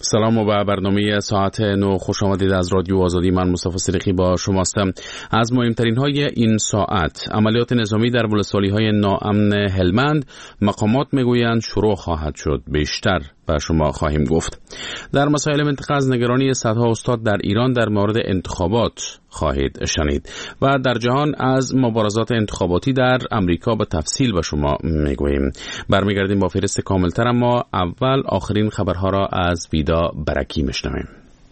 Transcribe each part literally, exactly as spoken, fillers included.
سلام و به برنامه ساعت نو خوش آمدید از رادیو آزادی. من مصطفی صدیقی با شماستم. از مهمترین های این ساعت: عملیات نظامی در ولسوالی های ناامن هلمند، مقامات میگویند شروع خواهد شد. بیشتر به شما خواهیم گفت. در مسائل منطقه از نگرانی صدها استاد در ایران در مورد انتخابات خواهید شنید و در جهان از مبارزات انتخاباتی در امریکا به تفصیل به شما میگوییم. برمیگردیم با فهرست کاملتر، اما اول آخرین خبرها را از ویدا برکی میشنویم.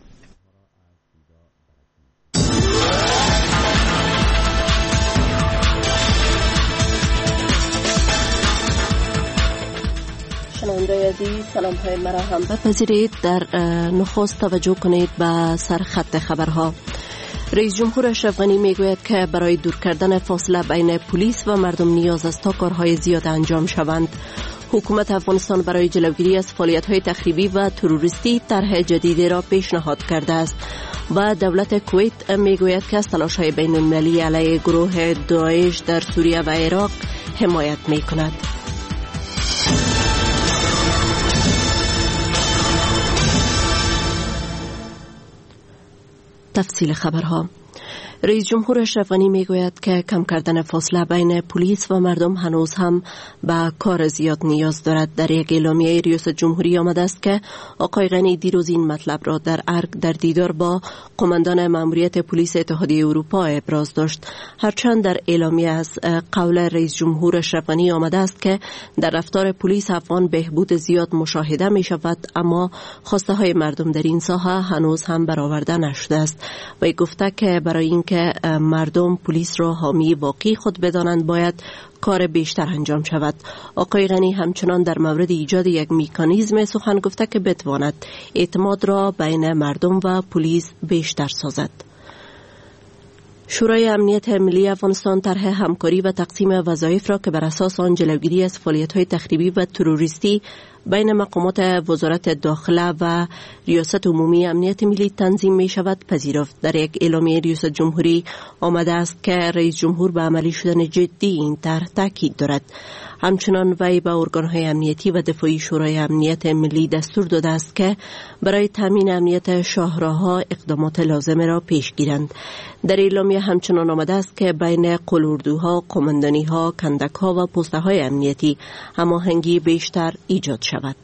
شنونده عزیز، سلام های مرا هم بپذیرید. در نخست توجه کنید به سرخط خبرها. رئیس جمهور اشرف غنی میگوید که برای دور کردن فاصله بین پلیس و مردم نیاز است تا کارهای زیاد انجام شوند. حکومت افغانستان برای جلوگیری از فعالیت‌های تخریبی و تروریستی طرح جدیدی را پیشنهاد کرده است. و دولت کویت میگوید که از تلاش‌های بین‌المللی علیه گروه داعش در سوریه و عراق حمایت میکند. تفصیل خبرها. رئیس جمهور اشرف غنی میگوید که کم کردن فاصله بین پلیس و مردم هنوز هم به کار زیاد نیاز دارد. در یک اعلامیه ریاست جمهوری آمده است که آقای غنی دیروز این مطلب را در ارگ در دیدار با قماندان ماموریت پلیس اتحادیه اروپا ابراز داشت. هرچند در اعلامیه از قول رئیس جمهور اشرف غنی آمده است که در رفتار پلیس افغان بهبود زیاد مشاهده می شود، اما خواسته های مردم در این ساحه هنوز هم برآورده نشده است. و گفته که برای این که مردم پلیس را حامی واقعی خود بدانند باید کار بیشتر انجام شود. آقای غنی همچنان در مورد ایجاد یک مکانیزم سخن گفته که بتواند اعتماد را بین مردم و پلیس بیشتر سازد. شورای امنیت ملی افغانستان طرح همکاری و تقسیم وظایف را که بر اساس آن جلوگیری از فعالیت‌های تخریبی و تروریستی بین مقامات وزارت داخله و ریاست عمومی امنیت ملی تنظیم می شود پذیرفت. در یک اعلامیه ریاست جمهوری آمده است که رئیس جمهور به عملی شدن جدی این طرح تاکید دارد. همچنان وی به ارگان‌های امنیتی و دفاعی شورای امنیت ملی دستور داده است که برای تامین امنیت شاهراه‌ها اقدامات لازم را پیش گیرند. در اعلامیه همچنان آمده است که بین قلوردوها، قماندانی‌ها، کندک‌ها و پست‌های امنیتی هماهنگی بیشتر ایجاد شود.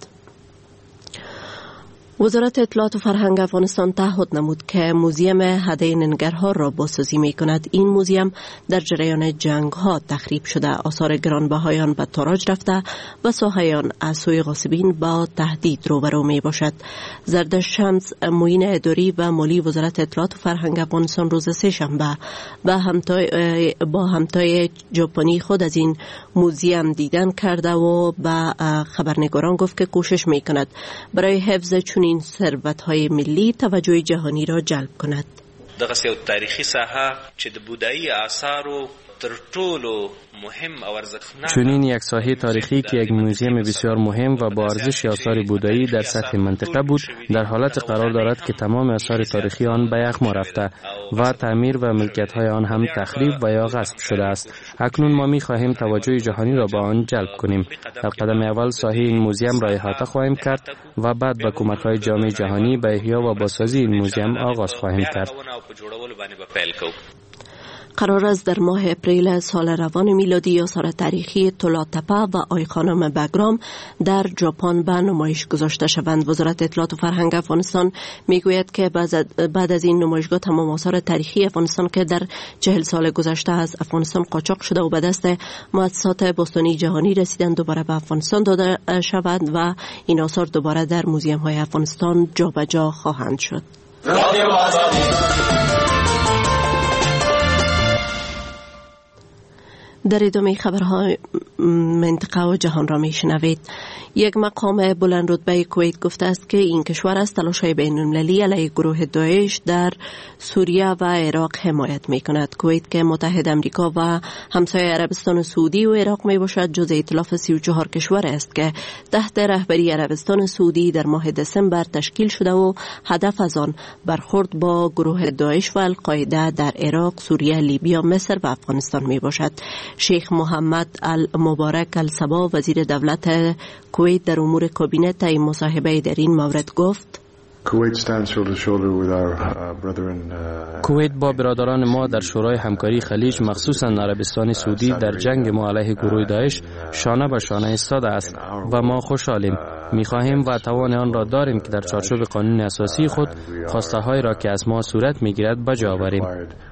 وزارت اطلاعات و فرهنگ افغانستان تعهد نمود که موزیم هده ننگرهار را بازسازی می کند. این موزیم در جریان جنگ ها تخریب شده، آثار گرانبهایان به تاراج رفته و ساحه آن از سوی غاصبین با تهدید روبرو می باشد. زردشت شمس، معین اداری و مالی وزارت اطلاعات و فرهنگ افغانستان روز سه شنبه با همتای با همتای ژاپنی خود از این موزیم دیدن کرده و به خبرنگاران گفت که کوشش می کند برای حفظ چون این ثروت‌های ملی توجه جهانی را جلب کند. دغه یو تاریخي ساحه چې د بودایي آثارو تر ټولو مهم او ارزښتناک چنین یک ساحه تاریخی که یک موزیم بسیار مهم و با ارزش آثار بودایی در سطح منطقه بود، در حالت قرار دارد که تمام آثار تاریخی آن به یغما رفته و تعمیر و ملکیت‌های آن هم تخریب و یا غصب شده است. اکنون ما می‌خواهیم توجه جهانی را به آن جلب کنیم. در قدم اول ساحه این موزیم را احاطه خواهیم کرد و بعد با کمک‌های جامعه جهانی به احیا و بازسازی این موزیم آغاز خواهیم کرد. قرار است در ماه اپریل سال روان میلادی آثار تاریخی طلاتپه و آی خانم بگرام در ژاپن به نمایش گذاشته شوند. وزارت اطلاعات و فرهنگ افغانستان میگوید که بعد از این نمایشگاه تمام آثار تاریخی افغانستان که در چهل سال گذشته از افغانستان قاچاق شده و به دست مؤسسات باستانی جهانی رسیدند دوباره به افغانستان داده شود و این آثار دوباره در موزیم های افغانستان جابجا خواهند شد. در ادامه خبرهای منطقه و جهان را می شنوید. یک مقام بلند رتبه کویت گفته است که این کشور از تلاش‌های بین‌المللی علیه گروه داعش در سوریه و عراق حمایت می کند. کویت که متحد آمریکا و همسایه عربستان سعودی و عراق می باشد جزء ائتلاف سی و چهار کشور است که تحت رهبری عربستان سعودی در ماه دسامبر تشکیل شده و هدف از آن برخورد با گروه داعش و القاعده در عراق، سوریه، لیبی، مصر و افغانستان می باشد. شیخ محمد المبارک الصبا وزیر دولت کویت در امور کابینه طی مصاحبه در این مورد گفت: کویت با برادران ما در شورای همکاری خلیج مخصوصاً عربستان سعودی در جنگ ما علیه گروه داعش شانه به شانه ایستاده است و ما خوشحالیم. می‌خواهیم و توان آن را داریم که در چارچوب قانون اساسی خود خواسته‌هایی را که از ما صورت می‌گیرد بجا آوریم.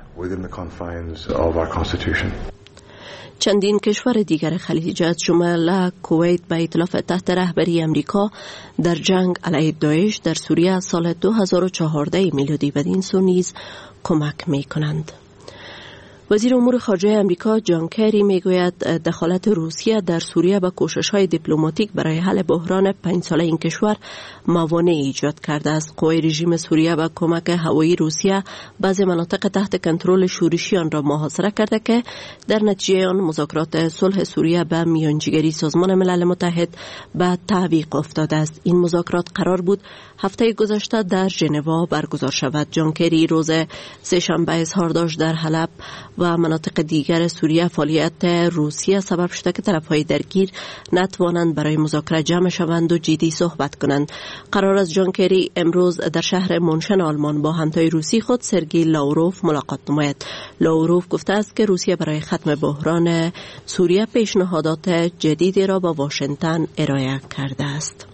چندین کشور دیگر خلیج از جمله کویت به ائتلاف تحت رهبری امریکا در جنگ علیه داعش در سوریه از سال دو هزار و چهارده میلادی بدین سو نیز کمک می‌کنند. وزیر امور خارجه امریکا جان کری میگوید دخالت روسیه در سوریه با کوشش‌های دیپلماتیک برای حل بحران پنج ساله این کشور موانع ایجاد کرده است. قوای رژیم سوریه با کمک هوایی روسیه بعضی مناطق تحت کنترل شورشیان را محاصره کرده که در نتیجه آن مذاکرات صلح سوریه به میانجیگری سازمان ملل متحد به تعویق افتاده است. این مذاکرات قرار بود هفته گذشته در ژنوا برگزار شود. جان کری روز سه‌شنبه اظهار داشت در حلب و مناطق دیگر سوریه فعالیت روسیه سبب شده که طرف‌های درگیر نتوانند برای مذاکره جمع شوند و جدی صحبت کنند. قرار است جان کری امروز در شهر مونشن آلمان با همتای روسی خود سرگئی لاوروف ملاقات نماید. لاوروف گفته است که روسیه برای ختم بحران سوریه پیشنهادات جدیدی را با واشنگتن ارائه کرده است.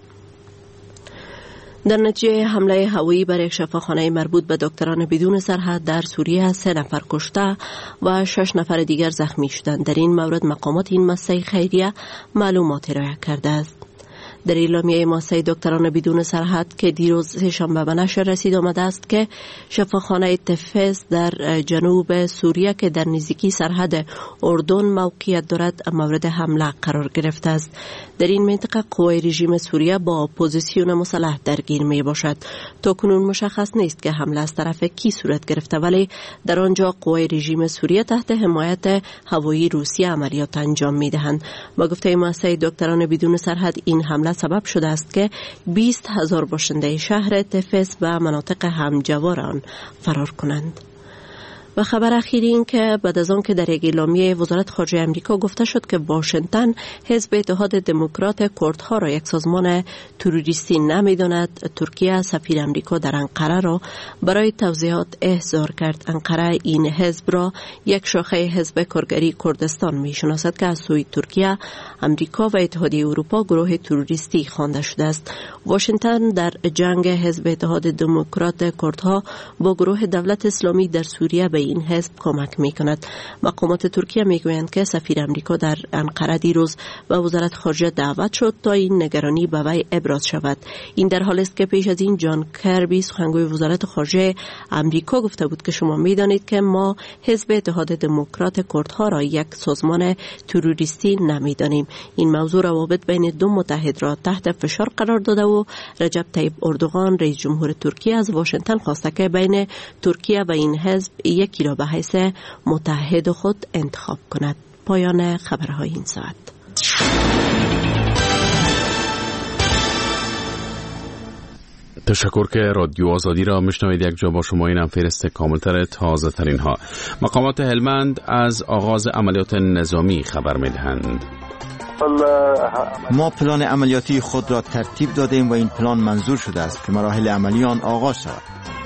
در نتیجه حمله هوایی بر یک شفاخانه مربوط به دکتران بدون سرحد در سوریه سه نفر کشته و شش نفر دیگر زخمی شدند. در این مورد مقامات این مؤسسه خیریه معلومات ارائه کرده است. در اعلامیه مؤسسه دکتران بدون سرحد که دیروز سه‌شنبه به نشر رسید آمده است که شفاخانه تفس در جنوب سوریه که در نزدیکی سرحد اردن موقعیت دارد مورد حمله قرار گرفته است. در این منطقه قوای رژیم سوریه با اپوزیسیون مسلح درگیر می باشد. تا کنون مشخص نیست که حمله از طرف کی صورت گرفته، ولی در آنجا قوای رژیم سوریه تحت حمایت هوایی روسیه عملیات انجام می دهند. با گفته مؤسسه دکتران بدون سرحد این حمله سبب شده است که بیست هزار باشنده شهر تفس و مناطق همجوار آن فرار کنند. و خبر اخیری این که بعد از آن که در یک اعلامیه وزارت خارجه امریکا گفته شد که واشنگتن حزب اتحاد دموکرات کردها را یک سازمان تروریستی نمی‌داند، ترکیه سفیر امریکا در انقره را برای توضیحات احضار کرد. انقره این حزب را یک شاخه حزب کارگری کردستان می‌شناسد که از سوی ترکیه، امریکا و اتحادیه اروپا گروه تروریستی خوانده شده است. واشنگتن در جنگ حزب اتحاد دموکرات کردها با گروه دولت اسلامی در سوریه به این حزب کمک می کند. مقامات ترکیه می گویند که سفیر امریکا در انقره دیروز به وزارت خارجه دعوت شد تا این نگرانی به وی ابراز شود. این در حالی است که پیش از این جان کربی سخنگوی وزارت خارجه امریکا گفته بود که شما می دانید که ما حزب اتحاد دموکرات کردها را یک سازمان تروریستی نمی دانیم. این موضوع روابط بین دو متحد را تحت فشار قرار داده و رجب طیب اردوغان رئیس جمهور ترکیه از واشنگتن خواسته که بین ترکیه و این حزب یکی را به حیث متحد خود انتخاب کند. پایان خبرهای این ساعت. تشکر که رادیو آزادی را میشنوید. یک جا با شما اینم فهرست کاملتر تازه ترین ها. مقامات هلمند از آغاز عملیات نظامی خبر میدهند. ما پلان عملیاتی خود را ترتیب دادیم و این پلان منظور شده است که مراحل عملی آن آغاز شود.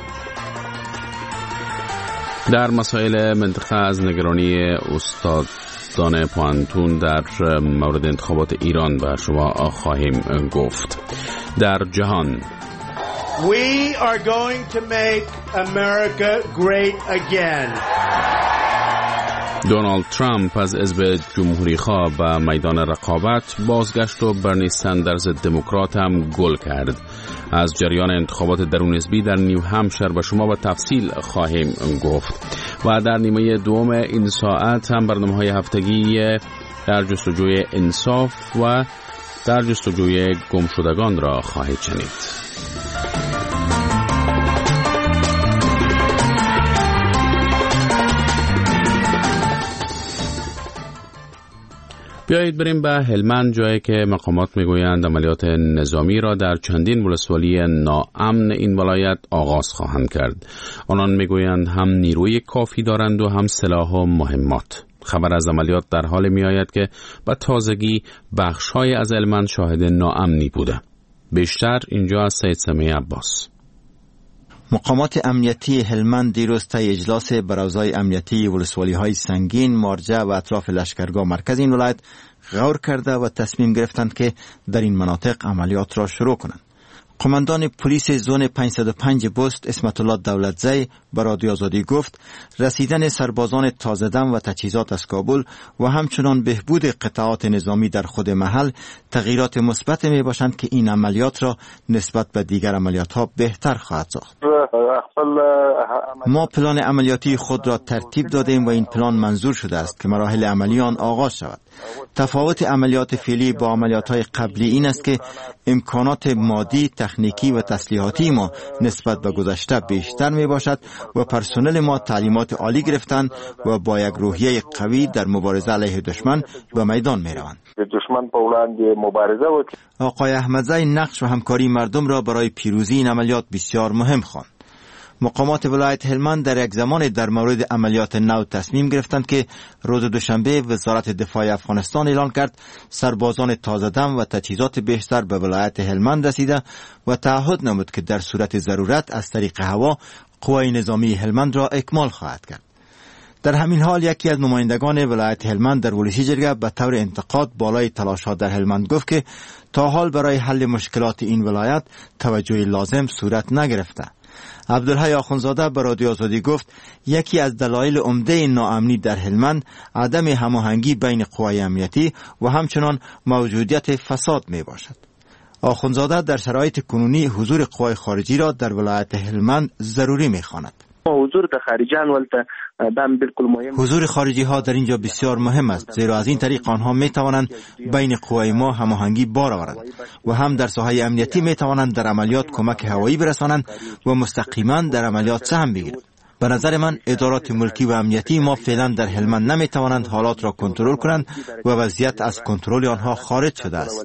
در مسائل منطقه از نگرانی استادان پوانتون در مورد انتخابات ایران بر شما خواهیم گفت. در جهان We are going to make America great again. دونالد ترامپ از حزب جمهوری خواه به میدان رقابت بازگشت و برنی سندرز دموکرات هم گل کرد. از جریان انتخابات درون حزبی در نیو همشر به شما با تفصیل خواهیم گفت و در نیمه دوم این ساعت هم برنامه‌های هفتگی در جستجوی انصاف و در جستجوی گمشدگان را خواهید شنید. بیایید بریم به هلمند، جایی که مقامات میگویند عملیات نظامی را در چندین ولسوالی ناامن این ولایت آغاز خواهند کرد. آنان میگویند هم نیروی کافی دارند و هم سلاح و مهمات. خبر از عملیات در حال می آید که به تازگی بخش‌های از هلمند شاهد ناامنی بوده. بیشتر اینجا از سید سمیع عباس. مقامات امنیتی هلمند دیروز طی اجلاس براوزهای امنیتی ولسوالی‌های سنگین، مارجه و اطراف لشکرگاه مرکز این ولایت غور کرده و تصمیم گرفتند که در این مناطق عملیات را شروع کنند. قماندان پلیس زون پانصد و پنج بست اسمت الله دولتزی به رادیو آزادی گفت رسیدن سربازان تازه دم و تجهیزات از کابل و همچنان بهبود قطعات نظامی در خود محل تغییرات مثبت می باشند که این عملیات را نسبت به دیگر عملیات ها بهتر خواهد ساخت. ما پلان عملیاتی خود را ترتیب دادیم و این پلان منظور شده است که مراحل عملی آن آغاز شود. تفاوت عملیات فعلی با عملیات های قبلی این است که امکانات مادی، تکنیکی و تسلیحاتی ما نسبت به گذشته بیشتر می باشد و پرسنل ما تعلیمات عالی گرفتند و با یک روحیه قوی در مبارزه علیه دشمن به میدان می روند. دشمن په وړاندې مبارزه وکړي. آقای احمدزی نقش و همکاری مردم را برای پیروزی این عملیات بسیار مهم خواند. مقامات ولایت هلمند در یک زمان در مورد عملیات نو تصمیم گرفتند که روز دوشنبه وزارت دفاع افغانستان اعلان کرد سربازان تازه دم و تجهیزات بیشتر به ولایت هلمند رسیده و تعهد نمود که در صورت ضرورت از طریق هوا قوای نظامی هلمند را اکمال خواهد کرد. در همین حال یکی از نمایندگان ولایت هلمند در ولسی جرگه به طور انتقاد بالای تلاش‌ها در هلمند گفت که تا حال برای حل مشکلات این ولایت توجه لازم صورت نگرفته. عبدالحی آخونزاده به رادیو آزادی گفت یکی از دلایل عمده ناامنی در هلمند عدم هماهنگی بین قوای امنیتی و همچنان موجودیت فساد می باشد. آخونزاده در شرایط کنونی حضور قوای خارجی را در ولایت هلمند ضروری می خواند. حضور د خارجیان ولته دام بالکل مهم. حضور خارجی ها در اینجا بسیار مهم است، زیرا از این طریق آنها می توانند بین قوای ما هماهنگی بار آورند و هم در ساحه امنیتی می توانند در عملیات کمک هوایی برسانند و مستقیما در عملیات سهم بگیرند. به نظر من ادارات ملکی و امنیتی ما فعلا در هلمند نمی توانند حالات را کنترل کنند و وضعیت از کنترل آنها خارج شده است.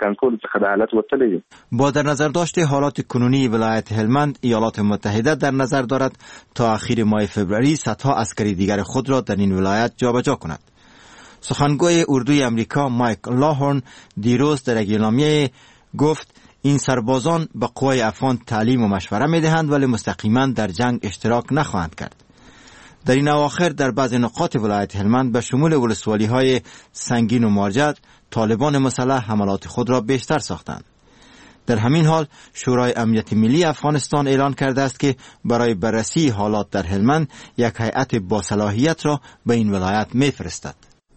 با در نظر داشته حالات کنونی ولایت هلمند، ایالات متحده در نظر دارد تا اخیر ماه فوریه صدها عسکری دیگر خود را در این ولایت جابجا کند. سخنگوی اردوی امریکا مایک لاهورن دیروز در اعلامیه گفت این سربازان به قوای افغان تعلیم و مشوره می دهند ولی مستقیما در جنگ اشتراک نخواهند کرد. در این اواخر در بعض نقاط ولایت هلمند به شمول ولسوالی های سنگین و مارجه طالبان مسلح حملات خود را بیشتر ساختند. در همین حال شورای امنیت ملی افغانستان اعلان کرده است که برای بررسی حالات در هلمند یک هیئت با صلاحیت را به این ولایت می‌فرستد.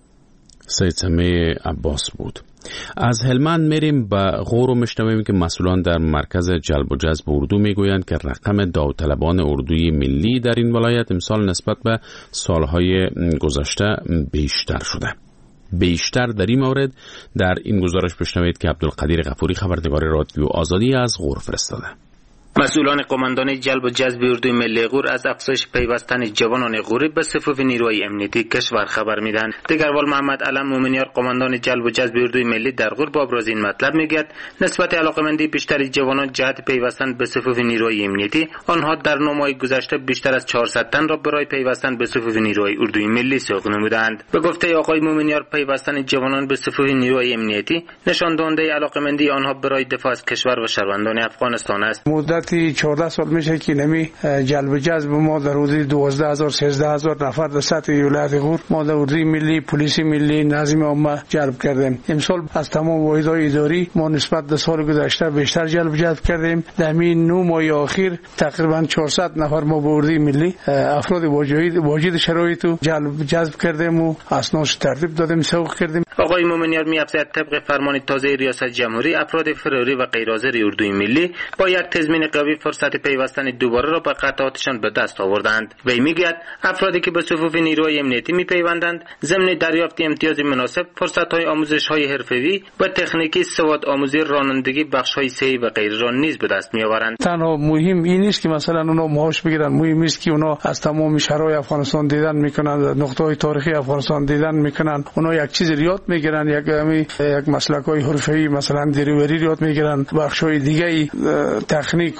سید سمیع عباس بود. از هلمند میریم به غور و میشنویم که مسئولان در مرکز جلب و جذب اردو میگویند که رقم داوطلبان اردوی ملی در این ولایت امسال نسبت به سالهای گذشته بیشتر شده. بیشتر در این مورد در این گزارش بشنوید که عبدالقدیر غفوری خبرنگار رادیو آزادی از غور فرستاده. مسئولان قماندان جلب و جذب اردوی ملی غور از افزایش پیوستن جوانان غوری به صفوف نیروهای امنیتی کشور خبر میدن. دگربال محمد علم مومنیار قماندان جلب و جذب اردوی ملی در غور با ابراز این مطلب میگوید نسبت علاقمندی بیشتر جوانان جهت پیوستن به صفوف نیروهای امنیتی، آنها در نه ماه گذشته بیشتر از چهارصد تن را برای پیوستن به صفوف نیروهای اردوی ملی سوق نمودند. به گفته آقای مومنیار پیوستن جوانان به صفوف نیروهای امنیتی نشان دهنده علاقمندی آنها برای دفاع از کشور و شهروندان افغانستان است. چهارده سال میشه که نمی جلب جذب ما در حدود دوازده هزار سیزده هزار نفر در سطح ولایت غور ما در اردوی ملی، پلیس ملی، نظم عامه جلب کردیم. امسال از تمام واحدهای اداری ما نسبت به سال گذشته بیشتر جلب جذب کردیم. در همین نه ماه اخیر تقریبا چهارصد نفر ما به اردوی ملی افراد واجد شرایط جلب جذب کردیم و اسنادش ترتیب دادیم، سوق کردیم. آقای مومنیار می‌افزاید طبق فرمان تازه ریاست جمهوری افراد فراری و غیر حاضر اردوی ملی با یک تضمین قوی فرصت پیوستن دوباره را به قطعاتشان به دست آوردند. وی میگوید افرادی که به صفوف نیروهای امنیتی میپیوندند ضمن دریافت امتیاز مناسب فرصت‌های آموزش‌های حرفه‌ای و تکنیکی سواد آموزی رانندگی بخش‌های صحی و غیره را نیز به دست میآورند. تنها مهم این نیست که مثلا اونا معاش بگیرن، مهم است که اونا از تمام شهرهای افغانستان دیدن میکنن، نقطه‌های تاریخی افغانستان دیدن میکنن، اونا یک چیز یاد میگیرن، یک یک مسلک‌های حرفه‌ای مثلا دریوری یاد میگیرن، بخش‌های دیگه تکنیک و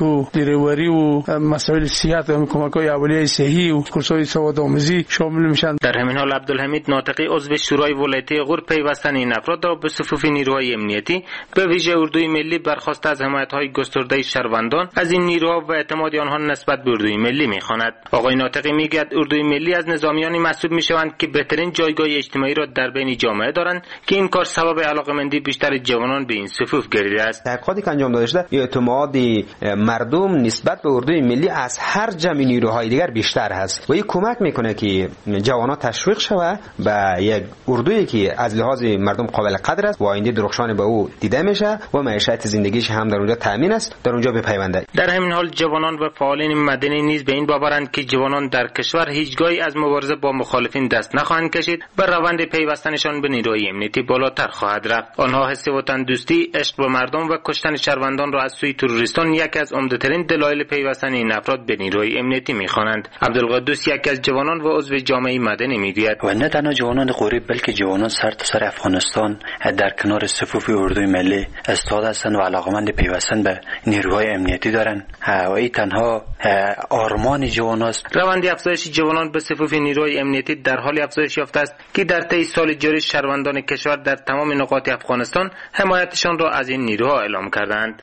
و دریوری و مسائل صحت و کمک‌های اولیه صحی و کورس‌های سوادآموزی شامل میشن. در همین حال عبدالحمید ناطقی عضو شورای ولایتی غور پیوستن این افراد را به صفوف نیروهای امنیتی به ویژه اردوی ملی برخواسته از حمایت‌های گسترده شهروندان از این نیروها و اعتماد آنها نسبت به اردوی ملی می‌خواند. آقای ناطقی میگوید اردوی ملی از نظامیانی محسوب می‌شوند که بهترین جایگاه اجتماعی را در بین جامعه دارند که این کار سبب علاقه‌مندی بیشتر جوانان به این صفوف گردیده است. تحقیقاتی که انجام داده شده اعتماد مردم نسبت به اردوی ملی از هر جمع نیروهای دیگر بیشتر هست و این کمک میکنه که جوانان تشویق شوه به یک اردویی که از لحاظ مردم قابل قدر است و آینده درخشان به او دیده میشه و معیشت زندگیش هم در اونجا تامین است، در اونجا بپیونده. در همین حال جوانان و فعالین مدنی نیز به این باورند که جوانان در کشور هیچگاهی از مبارزه با مخالفین دست نخواهند کشید و روند پیوستنشان به نیروهای امنیتی بالاتر خواهد رفت. آنها حس وطن دوستی، عشق به مردم و کشتن شهروندان را از سوی تروریستان یکی از عمده‌ترین دلایل پیوستن این افراد به نیروهای امنیتی می‌خوانند. عبدالقدوس یکی از جوانان و عضو جامعه مدنی میگوید و نه تنها جوانان غوری بلکه جوانان سر تا سر افغانستان در کنار صفوف اردوی ملی استاد هستند و علاقمند پیوستن به نیروهای امنیتی دارند و این تنها آرمان جوان است. روند افزایش جوانان به صفوف نیروهای امنیتی در حال افزایش یافته است که در طی سال جاری شهروندان کشور در تمام نقاط افغانستان حمایتشان را از این نیروها اعلام کردند.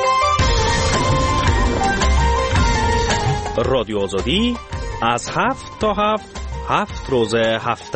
رادیو آزادی از هفت تا هفت هفت روز هفته.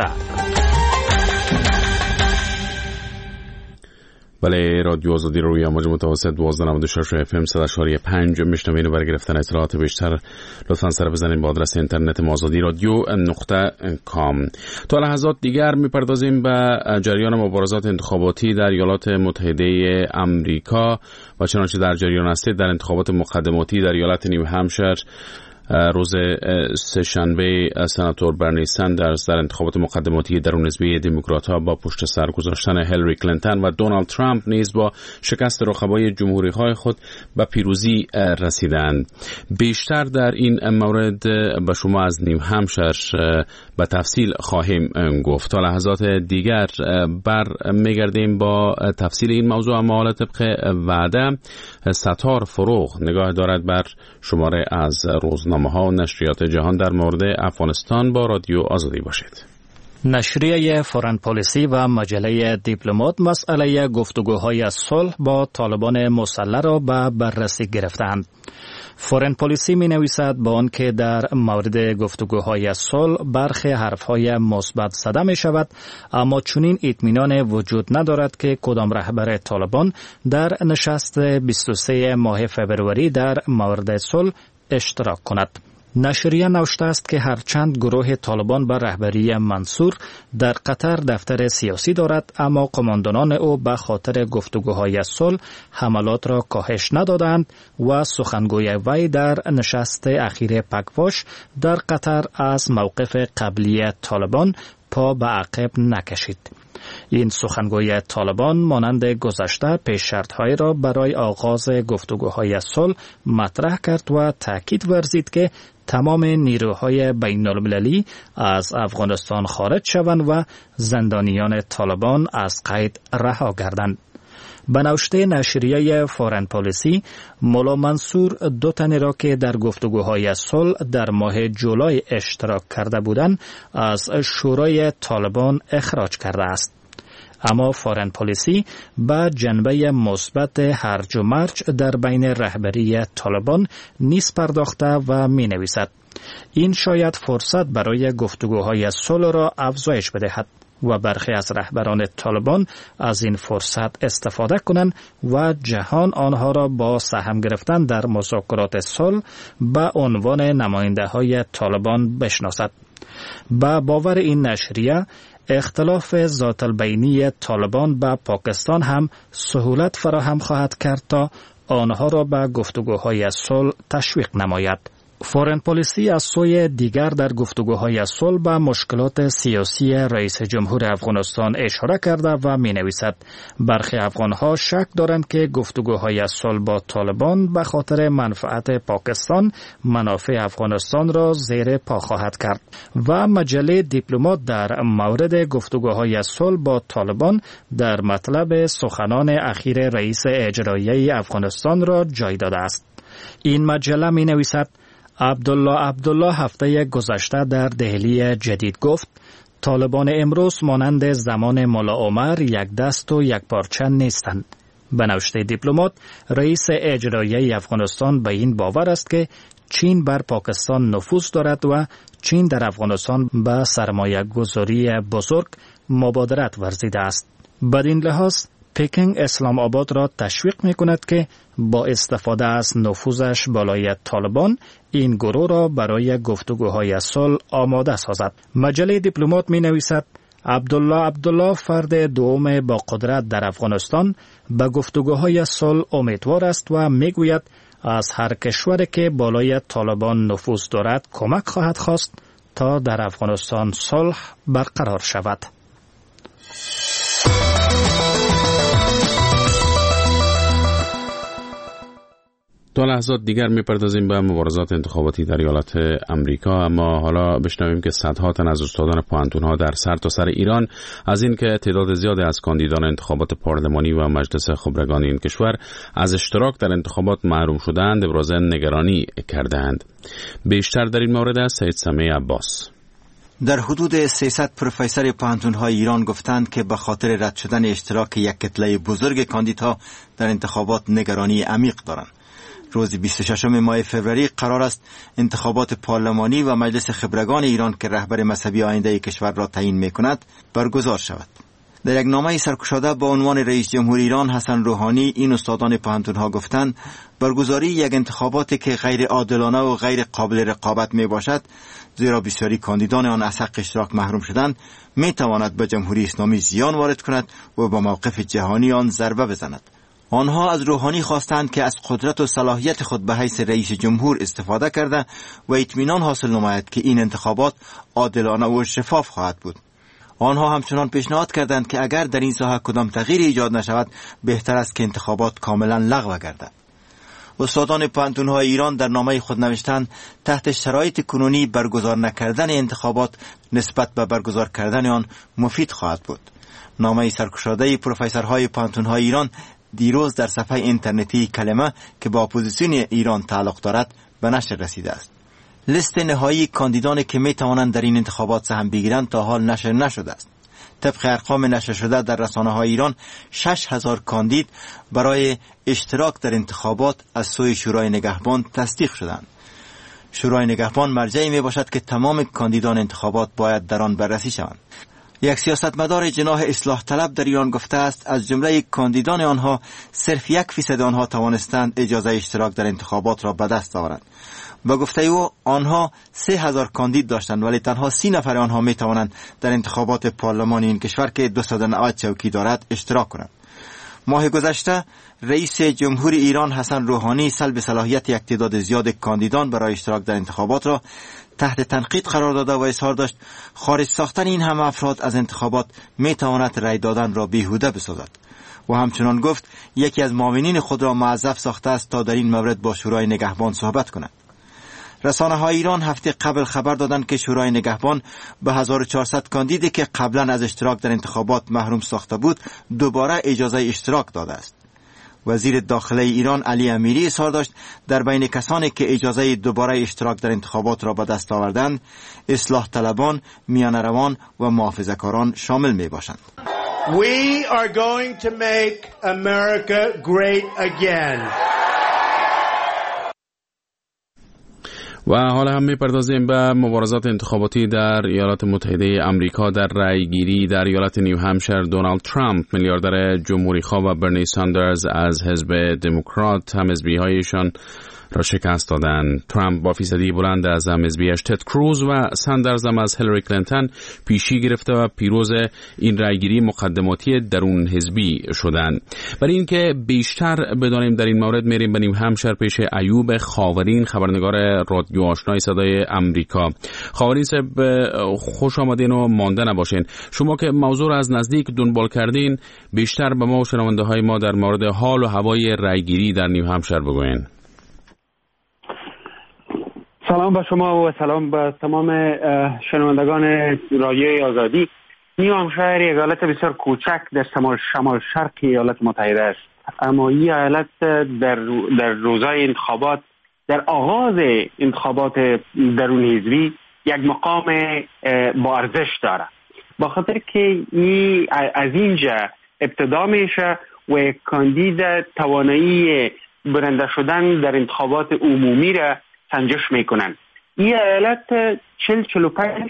بله، رادیو آزادی روی امواج متوسط دوازده و نود و شش اف ام صد و اشاری پنج میشنوین و برای گرفتن اطلاعات بیشتر لطفاً سر بزنید به آدرس اینترنت ما آزادی رادیو نقطه کام. تا لحظات دیگر میپردازیم به جریان مبارزات انتخاباتی در ایالات متحده آمریکا و چنانچه در جریان هستید در انتخابات مقدماتی در ایالت نیو همشایر روز سه‌شنبه سناتور برنی سندرز در انتخابات مقدماتی درون حزبی دموکرات‌ها با پشت سر گذاشتن هیلاری کلینتون و دونالد ترامپ نیز با شکست رقبای جمهوری‌خواه خود به پیروزی رسیدند. بیشتر در این مورد به شما از نیو همشایر به تفصیل خواهیم گفت. تا لحظات دیگر بر میگردیم با تفصیل این موضوع، اما حالا طبق وعده ستار فروغ نگاه دارد بر شماره از روزنامه ها و نشریات جهان در مورد افغانستان. با رادیو آزادی باشید. نشریه فورن پالیسی و مجله دیپلمات مسئله گفتگوهای صلح با طالبان مسلح را به بررسی گرفتند. فورن پالیسی می نویسد با آنکه در مورد گفتگوهای صلح برخی حرفهای مثبت زده می شود، اما چنین اطمینان وجود ندارد که کدام رهبر طالبان در نشست بیست و سوم ماه فبروری در مورد صلح اشتراک کند. نشریه نوشته است که هرچند گروه طالبان به رهبری منصور در قطر دفتر سیاسی دارد، اما قماندانان او به خاطر گفتگوهای صلح حملات را کاهش ندادند و سخنگوی وی در نشست اخیر پکواش در قطر از موقف قبلی طالبان پا به عقب نکشید. این سخنگوی طالبان مانند گذشته پیش شرط‌های را برای آغاز گفتگوهای صلح مطرح کرد و تاکید ورزید که تمام نیروهای بین المللی از افغانستان خارج شوند و زندانیان طالبان از قید رها گردند. به نوشته نشریه فورن پالیسی، مولا منصور دو تنی را که در گفتگوهای صلح در ماه جولای اشتراک کرده بودند از شورای طالبان اخراج کرده است. اما فورن پالیسی به جنبه مثبت هرج و مرج در بین رهبری طالبان نیز پرداخته و می نویسد این شاید فرصت برای گفتگوهای صلح را افزایش بدهد و برخی از رهبران طالبان از این فرصت استفاده کنند و جهان آنها را با سهم گرفتن در مذاکرات صلح به عنوان نماینده های طالبان بشناسد. با باور این نشریه، اختلاف ذات البینی طالبان با پاکستان هم سهولت فراهم خواهد کرد تا آنها را به گفتگوهای صلح تشویق نماید. فورن پالیسی از سوی دیگر در گفتگوهای صلح به مشکلات سیاسی رئیس جمهور افغانستان اشاره کرده و می نویسد برخی افغانها شک دارند که گفتگوهای صلح با طالبان به خاطر منفعت پاکستان منافع افغانستان را زیر پا خواهد کرد و مجله دیپلمات در مورد گفتگوهای صلح با طالبان در مطلب سخنان اخیر رئیس اجرایی افغانستان را جای داده است. این مجله می نویسد عبدالله عبدالله هفته گذشته در دهلی جدید گفت طالبان امروز مانند زمان ملا عمر یک دست و یک پارچه نیستند. به نوشته دیپلمات، رئیس اجرایی افغانستان به این باور است که چین بر پاکستان نفوذ دارد و چین در افغانستان به سرمایه گذاری بزرگ مبادرت ورزیده است. بدین لحاظ پکینگ اسلام آباد را تشویق می کند که با استفاده از نفوذش بالای طالبان این گروه را برای گفتگوهای صلح آماده سازد. مجله دیپلمات می نویسد عبدالله عبدالله فرد دوم با قدرت در افغانستان به گفتگوهای صلح امیدوار است و می گوید از هر کشوری که بالای طالبان نفوذ دارد کمک خواهد خواست تا در افغانستان صلح برقرار شود. تا لحظات دیگر میپردازیم به مبارزات انتخاباتی در ایالات امریکا، اما حالا بشنویم که صدها تن از استادان پوهنتون‌ها در سرتاسر سر ایران از این که تعداد زیادی از کاندیدان انتخابات پارلمانی و مجلس خبرگان این کشور از اشتراک در انتخابات محروم شدند ابراز نگرانی کردند. بیشتر در این مورد از سید سمیع عباس. در حدود سیصد پروفسور پوهنتون‌های ایران گفتند که به خاطر رد شدن اشتراک یک کتله بزرگ کاندیدها در انتخابات نگرانی عمیق دارند. روز بیست و ششم ماه فوریه قرار است انتخابات پارلمانی و مجلس خبرگان ایران که رهبر مذهبی آینده کشور را تعیین می‌کند برگزار شود. در یک نامه سرگشاده با عنوان رئیس جمهور ایران حسن روحانی این استادان پوهنتون‌ها گفتند برگزاری یک انتخاباتی که غیر عادلانه و غیر قابل رقابت می باشد، زیرا بسیاری کاندیدان آن از حق اشتراک محروم شدند، می تواند به جمهوری اسلامی زیان وارد کند و به موقف جهانی آن ضربه بزند. آنها از روحانی خواستند که از قدرت و صلاحیت خود به حیث رئیس جمهور استفاده کرده و اطمینان حاصل نماید که این انتخابات عادلانه و شفاف خواهد بود. آنها همچنان پیشنهاد کردند که اگر در این ساحه کدام تغییر ایجاد نشود بهتر است که انتخابات کاملا لغو گردد. استادان پوهنتون‌های ایران در نامه خود نوشتند تحت شرایط کنونی برگزار نکردن انتخابات نسبت به برگزار کردن آن مفید خواهد بود. نامه سرگشاده پروفسورهای پوهنتون‌های ایران دیروز در صفحه اینترنتی کلمه که با اپوزیسیون ایران تعلق دارد به نشر رسیده است. لیست نهایی کاندیدانی که می توانند در این انتخابات سهم بگیرند تا حال نشر نشده است. طبق ارقام نشر شده در رسانه‌های ایران شش هزار کاندید برای اشتراک در انتخابات از سوی شورای نگهبان تصدیق شدند. شورای نگهبان مرجعی می باشد که تمام کاندیدان انتخابات باید در آن بررسی شوند. یک سیاستمدار جناح اصلاح طلب در ایران گفته است از جمله کاندیدان آنها صرف یک فیصد آنها توانستند اجازه اشتراک در انتخابات را به دست آورند. با گفته او آنها سه هزار کاندید داشتند ولی تنها سی نفر آنها می توانند در انتخابات پارلمانی این کشور که دویست و نود چوکی دارد اشتراک کنند. ماه گذشته رئیس جمهور ایران حسن روحانی سلب صلاحیت یک تعداد زیاد کاندیدان برای اشتراک در انتخابات را تحت تنقید قرار داده و اظهار داشت خارج ساختن این همه افراد از انتخابات می تواند رای دادن را بیهوده بسازد و همچنان گفت یکی از معاونین خود را موظف ساخته است تا در این مورد با شورای نگهبان صحبت کند. رسانه‌های ایران هفته قبل خبر دادند که شورای نگهبان به هزار و چهارصد کاندیدی که قبلا از اشتراک در انتخابات محروم ساخته بود دوباره اجازه اشتراک داده است. وزیر داخله ایران علی امیری اظهار داشت در بین کسانی که اجازه دوباره اشتراک در انتخابات را به دست آوردند اصلاح طلبان، میانه روان و محافظه‌کاران شامل می باشند. We are going to make America great again. و حالا هم میپردازیم به مبارزات انتخاباتی در ایالات متحده امریکا. در رأیگیری در ایالت نیو همشر دونالد ترامپ میلیاردر جمهوری خواه و برنی ساندرز از حزب دموکرات هم‌حزبی‌هایشان را شکست دادند. ترامپ با فیصدی بلند از هم‌حزبیش تد کروز و ساندرز هم از هیلاری کلینتون پیشی گرفته و پیروز این رأیگیری مقدماتی درون حزبی شدند. برای اینکه بیشتر بدانیم در این مورد میریم به نیو همشر پیش ایوب خاورین، خبرنگار رادیو آشنای صدای امریکا. خاورین صاحب خوش آمدین و مانده نباشین. شما که موضوع را از نزدیک دنبال کردین بیشتر به ما و شنونده های ما در مورد حال و هوای رأیگیری در نیو همشر بگوین. سلام به شما و سلام به تمام شنوندگان رادیوی آزادی. نیو همشایر ایالت بسیار کوچک در شمال شمال شرق ایالات متحده است. اما این ایالت در در روزهای انتخابات، در آغاز انتخابات درون حزبی یک مقام با ارزش داره، با خاطر که این از اینجا ابتدا میشه و یک کاندید توانایی برنده شدن در انتخابات عمومی را سنجش میکنن. این ایالت چل چل و پنج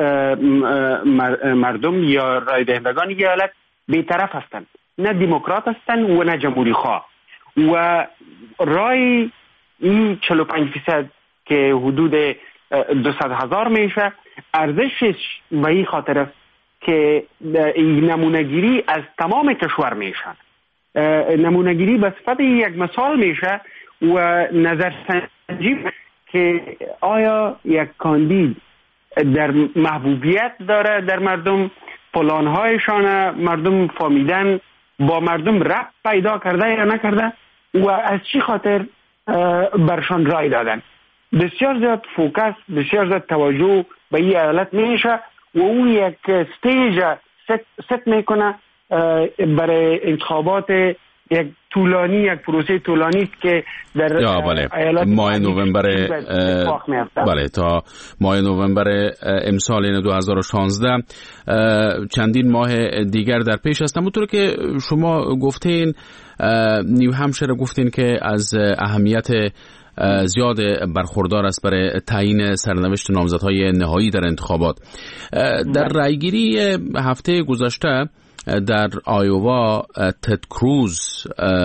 مردم یا رای دهندگان این ایالت بی‌طرف هستند، نه دموکرات هستند و نه جمهوری خواه، و رای این چل و پنج فیصد که حدود دویست هزار میشه ارزشش به این خاطر است که نمونهگیری از تمام کشور میشه، نمونهگیری به صفت یک مثال میشه و نظرسنجی که آیا یک کاندید در محبوبیت داره در مردم، پلانهایشان مردم فهمیدن، با مردم ربط پیدا کرده یا نکرده و از چی خاطر برشان رای دادن. بسیار زیاد فوکس، بسیار زیاد توجه به این ایالت میشه و اون یک استیج ست, ست میکنه برای انتخابات یک طولانی، یک پروسه طولانی است که در بله. ماه نوامبر بله تا ماه نوامبر امسال دو هزار و شانزده چندین ماه دیگر در پیش است. همونطور که شما گفتین نیو همشیر گفتین که از اهمیت زیاد برخوردار است برای تعیین سرنوشت نامزدهای نهایی در انتخابات. در رایگیری هفته گذشته در آیووا تد کروز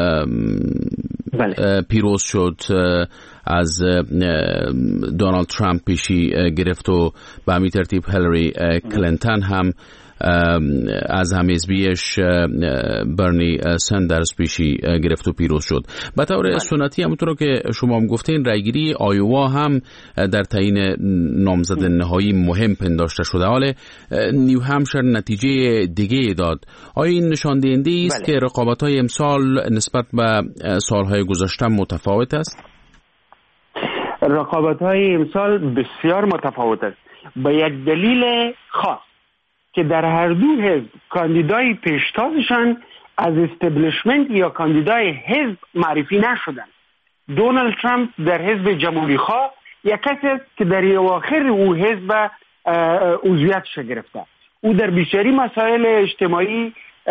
بله. پیروز شد، از دونالد ترامپ پیشی گرفت و به همین ترتیب هیلاری کلینتون هم از همحزبیش برنی سندرز پیشی گرفت و پیروز شد. به طور سنتی همونطور که شما هم گفتین رایگیری آیووا هم در تعیین نامزد نهایی مهم پنداشته شده. حالا نیو همشیر نتیجه دیگه داد. آیا این نشان دهنده است که رقابت‌های امسال نسبت به سالهای گذشته متفاوت است؟ رقابت‌های امسال بسیار متفاوت است به یک دلیل خاص که در هر دو حزب کاندیدای پیشتازشان از استبلیشمنت یا کاندیدای حزب معرفی نشدن. دونالد ترامپ در حزب جمهوری خواه یک کسی است که در اواخر او حزب عضویتش گرفته. او در بسیاری مسائل اجتماعی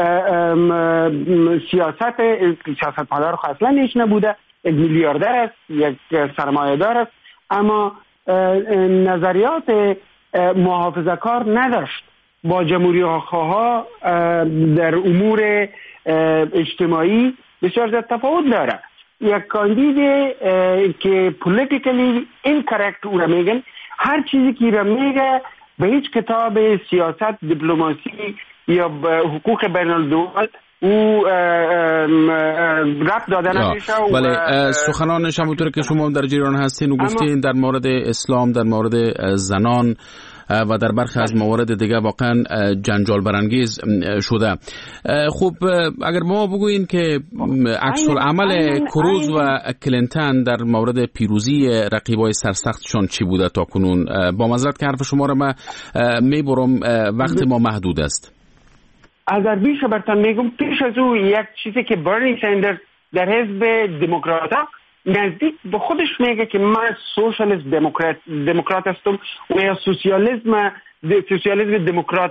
سیاست سیاست مدار اصلا نیش نبوده، یک میلیاردر است، یک سرمایه‌دار است، اما نظریات محافظه‌کار نداشت. با جمهوری خواه در امور اجتماعی بسیار زیاد تفاوت داره. یک کاندید که پولیتیکلی اینکرکت او را میگن، هر چیزی که را میگه به هیچ کتاب سیاست، دیپلماسی یا حقوق بین الدول او ربط داده نمیشه. بله، سخنانش همونطور که شما در جریان هستین و گفتین در مورد اسلام، در مورد زنان و در برخی از موارد دیگه واقعا جنجال برانگیز شده. خب اگر ما بگوییم که عکس العمل کروز و کلینتون در مورد پیروزی رقیبای سرسختشان چی بوده تا کنون؟ با معذرت که حرف شما را من میبرم، وقت ما محدود است. اگر بیش برتن میگم، پیش از او یک چیزی که برنی سندرز در حزب دموکراتا نزدیک به خودش میگه که من سوشالیست دموکرات دموکرات هستم و یا سوسیالیسم سوسیالیسم دموکرات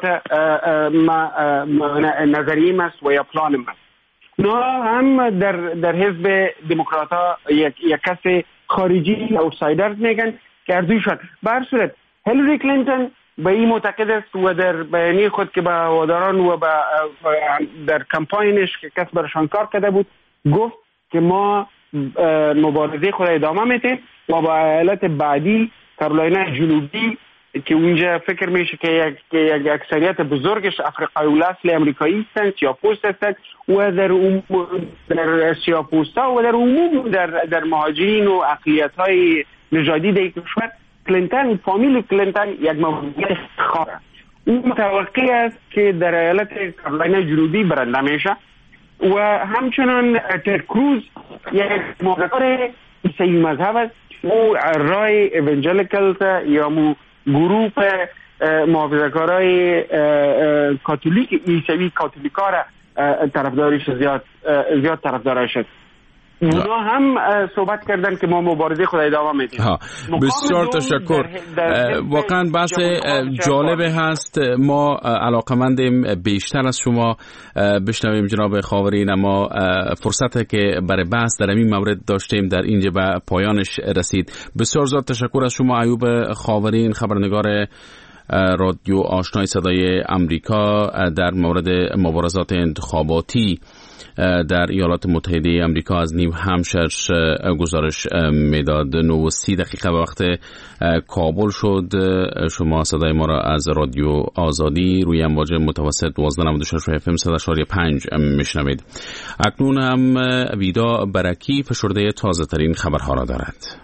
نظریم است و یا پلانم است. نه هم در در حزب دموکراتا یک یک کس خارجی اوتسایدرز میگن که اردوشان. به هر صورت هیلاری کلینتون به این معتقد است و در بیانیه خود که به هواداران و در کمپاینش که کس برشان کار کرده بود گفت که ما مبارزه خود ادامه میتیم و با ایالت بعدی کارولاینا جنوبی که اونجا فکر میشه که یک یک اکثریت بزرگش افریقایی اصل امریکایی هستند، سیاه‌پوست هستند و در عموم در سیاه‌پوستا و در عموم در در مهاجرین و اقلیت‌های نژادی در کشور کلینتون، فامیل کلینتون یک موضوع خاصه. اون متوقع است که در ایالت کارولاینا جنوبی برنده میشه و همچنان تد کروز یک موضوع عیسی مذهب است. او رای ایوانجلیکل یا مو گروپ محافظه‌کارای کاتولیک عیسوی کاتولیکا را طرفداریش زیاد زیاد طرفدار شد. اونا هم صحبت کردن که ما مبارزه خود ادامه میدیم. بسیار تشکر. واقعا بحث جالب هست. ما علاقمندیم بیشتر از شما بشنویم جناب خاورین، اما فرصتی که برای بحث در این مورد داشتیم در اینجا به پایانش رسید. بسیار زیاد تشکر از شما ایوب خاورین، خبرنگار رادیو آشنای صدای امریکا، در مورد مبارزات انتخاباتی در ایالات متحده امریکا از نیو همشر گزارش میداد. نه و سی دقیقه به وقت کابل شد. شما صدای ما را از رادیو آزادی روی امواج متوسط دوازده نود و شش اف ام صد و چهار و پنج میشنوید. اکنون هم ویدا برکی فشرده تازه ترین خبرها را دارد.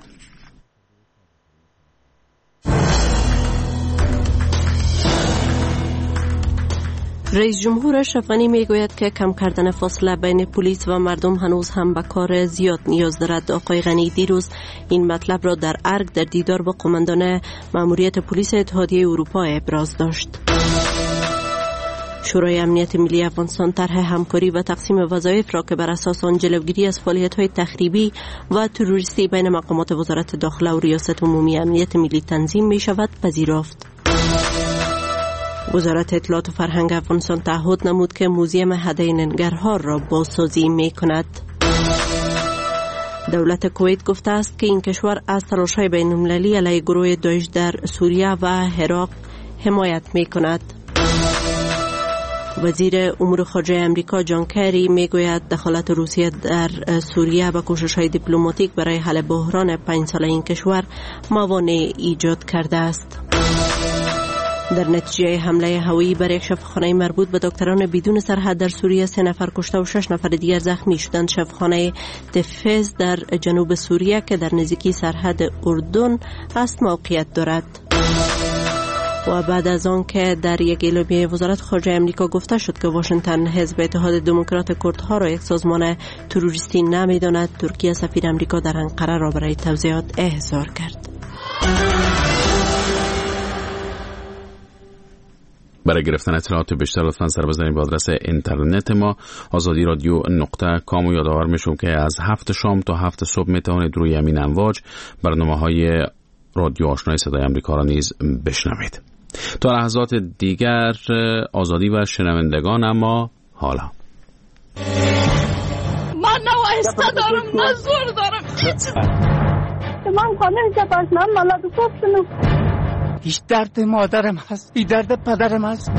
رئیس جمهور اشرف غنی میگوید که کم کردن فاصله بین پلیس و مردم هنوز هم به کار زیاد نیاز دارد. آقای غنی دیروز این مطلب را در ارگ در دیدار با قماندان ماموریت پلیس اتحادیه اروپا ابراز داشت. شورای امنیت ملی افغانستان طرح همکاری و تقسیم وظایف را که بر اساس آن جلوگیری از فعالیت‌های تخریبی و تروریستی بین مقامات وزارت داخله و ریاست عمومی امنیت ملی تنظیم می شود پذیرفت. وزارت اطلاعات و فرهنگ افغانستان تعهد نمود که موزیم هده ننگرهار را بازسازی می کند. دولت کویت گفته است که این کشور از تلاش‌های بین‌المللی علیه گروه داعش در سوریه و عراق حمایت می کند. وزیر امور خارجه امریکا جان کری می گوید دخالت روسیه در سوریه و کوشش‌های دیپلماتیک برای حل بحران پنج ساله این کشور موانع ایجاد کرده است. در نتیجه حمله هوایی بر یک شفاخانه مربوط به دکتران بدون سرحد در سوریه سه نفر کشته و شش نفر دیگر زخمی شدند. شفاخانه تفیز در جنوب سوریه که در نزدیکی سرحد اردن است موقعیت دارد. و بعد از آن که در یک اعلامیه وزارت خارجه امریکا گفته شد که واشنگتن حزب اتحاد دموکرات کردها را یک سازمان تروریستی نمی‌داند، ترکیه سفیر امریکا در انقره را برای توضیحات احضار کرد. برای گرفتن اطلاعات بیشتر لطفاً سر بزنید به آدرس اینترنت ما آزادی رادیو نقطه کام و یادآور میشم که از هفت شام تا هفت صبح میتوانید روی همین امواج برنامه‌های رادیو آشنای صدای آمریکا را نیز بشنوید. تا لحظات دیگر آزادی و شنوندگان. اما حالا من نه وایسته دارم نه زور دارم هیچ من خانه چه پس من مالات گفتم هیچ درد مادرم هست، هیچ درد پدرم هست.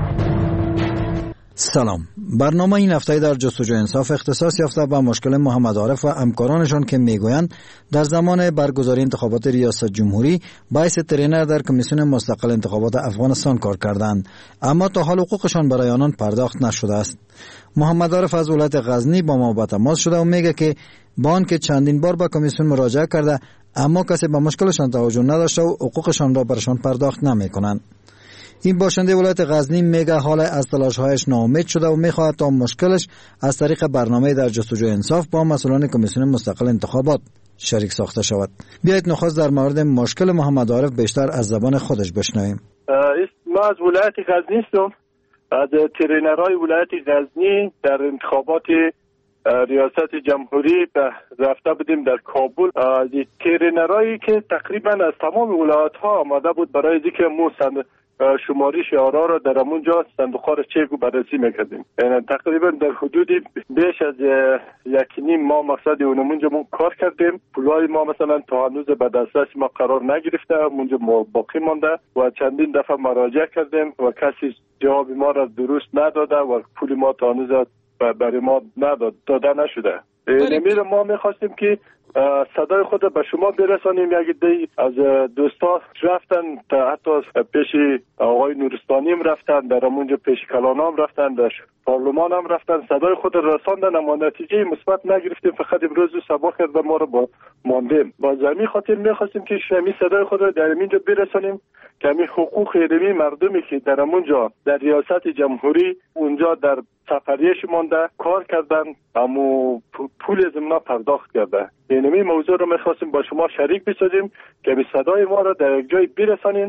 سلام. برنامه این هفته در جستجو انصاف اختصاص یافته به مشکل محمد عارف و همکارانشان که میگویند در زمان برگزاری انتخابات ریاست جمهوری باعث ترینر در کمیسیون مستقل انتخابات افغانستان کار کردند، اما تا حال حقوقشان برای آنان پرداخت نشده است. محمد عارف از ولایت غزنی با ما به تماس شده و میگه که با آنکه چندین بار به کمیسیون مراجعه کرده اما کسی به مشکلشان توجه نداشته و حقوقشان را برشان پرداخت نمیکنند. این باشنده ولایت غزنی میگه حال از تلاش‌هایش ناامید شده و میخواهد تا مشکلش از طریق برنامه در جستجو انصاف با مسئولان کمیسیون مستقل انتخابات شریک ساخته شود. بیایید نخست در مورد مشکل محمد عارف بیشتر از زبان خودش بشنویم. ما از ولایت غزنی هستم، از ترینرهای ولایت غزنی در انتخابات ریاست جمهوری رفته بودیم در کابل. ترینرهایی که تقریبا از تمام ولایت ها آماده بود برای اینکه مو شماری شعارها را در همونجا صندوق‌ها را چک و بررسی میکردیم. یعنی تقریبا در حدود بیش از یک نیم ماه مقصد اونمونجا ما کار کردیم. پولای ما مثلا تا هنوز به دسترس ما قرار نگرفته، اونجا باقی مانده و چندین دفعه مراجعه کردیم و کسی جواب ما را درست نداده و پول ما تا هنوز برای ما نداد داده نشده. نمیره ما میخواستیم که صدای خود به شما برسانیم. یک دی از دوستا رفتن تا حتی پیش آقای نورستانی هم رفتن، در همونجا پیش کلان هم رفتن، در پارلمان هم رفتن، صدای خود رساندن اما نتیجه مثبت نگرفتیم. فقط امروز صبح کرد و ما رو با ماندیم. با زمین خاطر میخواستیم که شمی صدای خود رو در اینجا برسانیم که همین حقوق علمی مردمی که در همونجا در ریاست جمهوری اونجا در سفریش مانده کار کردن اما پول زمنا پرداخت کرده. یعنی این موضوع رو میخواستیم با شما شریک بسازیم که به صدای ما رو در یک جای برسانین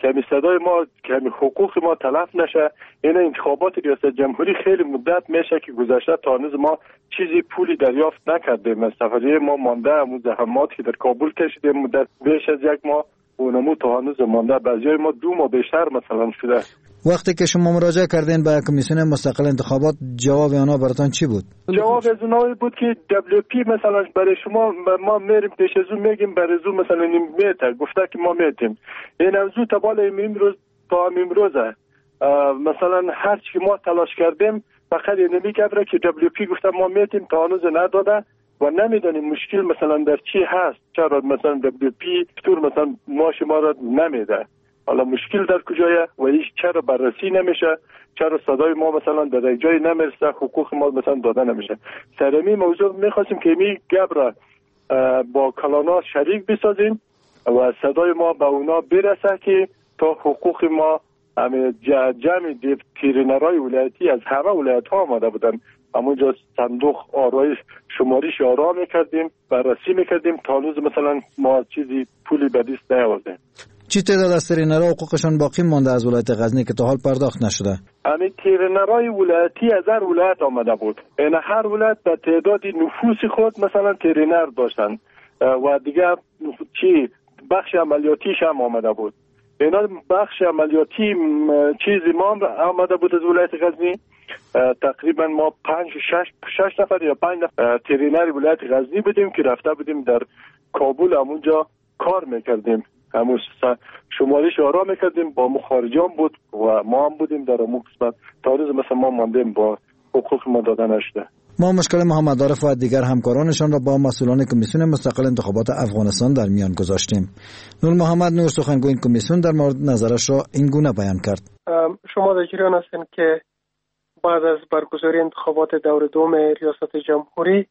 که همین صدای ما، که همین حقوق ما تلف نشه. این انتخابات ریاست جمهوری خیلی مدت میشه که گذشته تا هنوز ما چیزی پولی دریافت نکردیم. سفریه ما مانده، همون زحماتی که در کابل کشیدیم مدت بیش از یک ماه اونمو تا هنوز مانده. بعضیای ما دو ماه بیشتر مثلا شده. وقتی که شما مراجعه کردین به کمیسیون مستقل انتخابات، جواب آنها براتون چی بود؟ جواب از اونها بود که دبلیو پی مثلا برای شما ما میریم پیش از اون میگیم برای زو مثلا میته گفته که ما میتیم. این موضوع تا بالا امروز تا امروزه مثلا هر چی ما تلاش کردیم فقط اینمی گفته که دبلیو پی گفته ما میتیم، تا هنوز نداده و نمیدونیم مشکل مثلا در چی هست. چرا مثلا دبلیو پی طور مثلا ما شما را نمیده؟ حالا مشکل در کجایه و هیچ چرا بررسی نمیشه؟ چرا صدای ما مثلا در یک جای نمیرسه؟ حقوق ما مثلا داده نمیشه؟ سرمی موضوع میخواستیم که می گبره با کلانا شریک بسازیم و صدای ما به اونا برسه که تا حقوق ما همه جمع ترینرهای ولایتی از همه ولایت ها آمده بودن، همونجا صندوق آرای شماریش آرا میکردیم، بررسی میکردیم، تا روز مثلا ما چیزی پولی به دست نیاوردیم. چی تعداد از ترینرها حقوقشان باقی مانده از ولایت غزنی که تا حال پرداخت نشده؟ همین ترینرهای ولایتی از هر ولایت آمده بود. این هر ولایت به تعداد نفوس خود مثلا ترینر داشتن و دیگه چی بخش عملیاتیش هم آمده بود. اینا بخش عملیاتی چیزی ما آمده بود از ولایت غزنی. تقریبا ما پنج شش شش نفر یا پنج نفر ترینر ولایت غزنی بودیم که رفته بودیم در کابل، همونجا کار میکردیم، همون شماریش آرا میکردیم، با مخارجان بود و ما هم بودیم در امون قسمت. تا روز مثلا ما ماندیم با حقوق ما داده نشده. ما مشکل محمد عارف و دیگر همکارانشان را با مسئولان کمیسیون مستقل انتخابات افغانستان در میان گذاشتیم. نور محمد نور سخنگوی این کمیسیون در مورد نظرش را این گونه بیان کرد. شما در جریان هستین که بعد از برگزاری انتخابات دور دوم ریاست جمهوری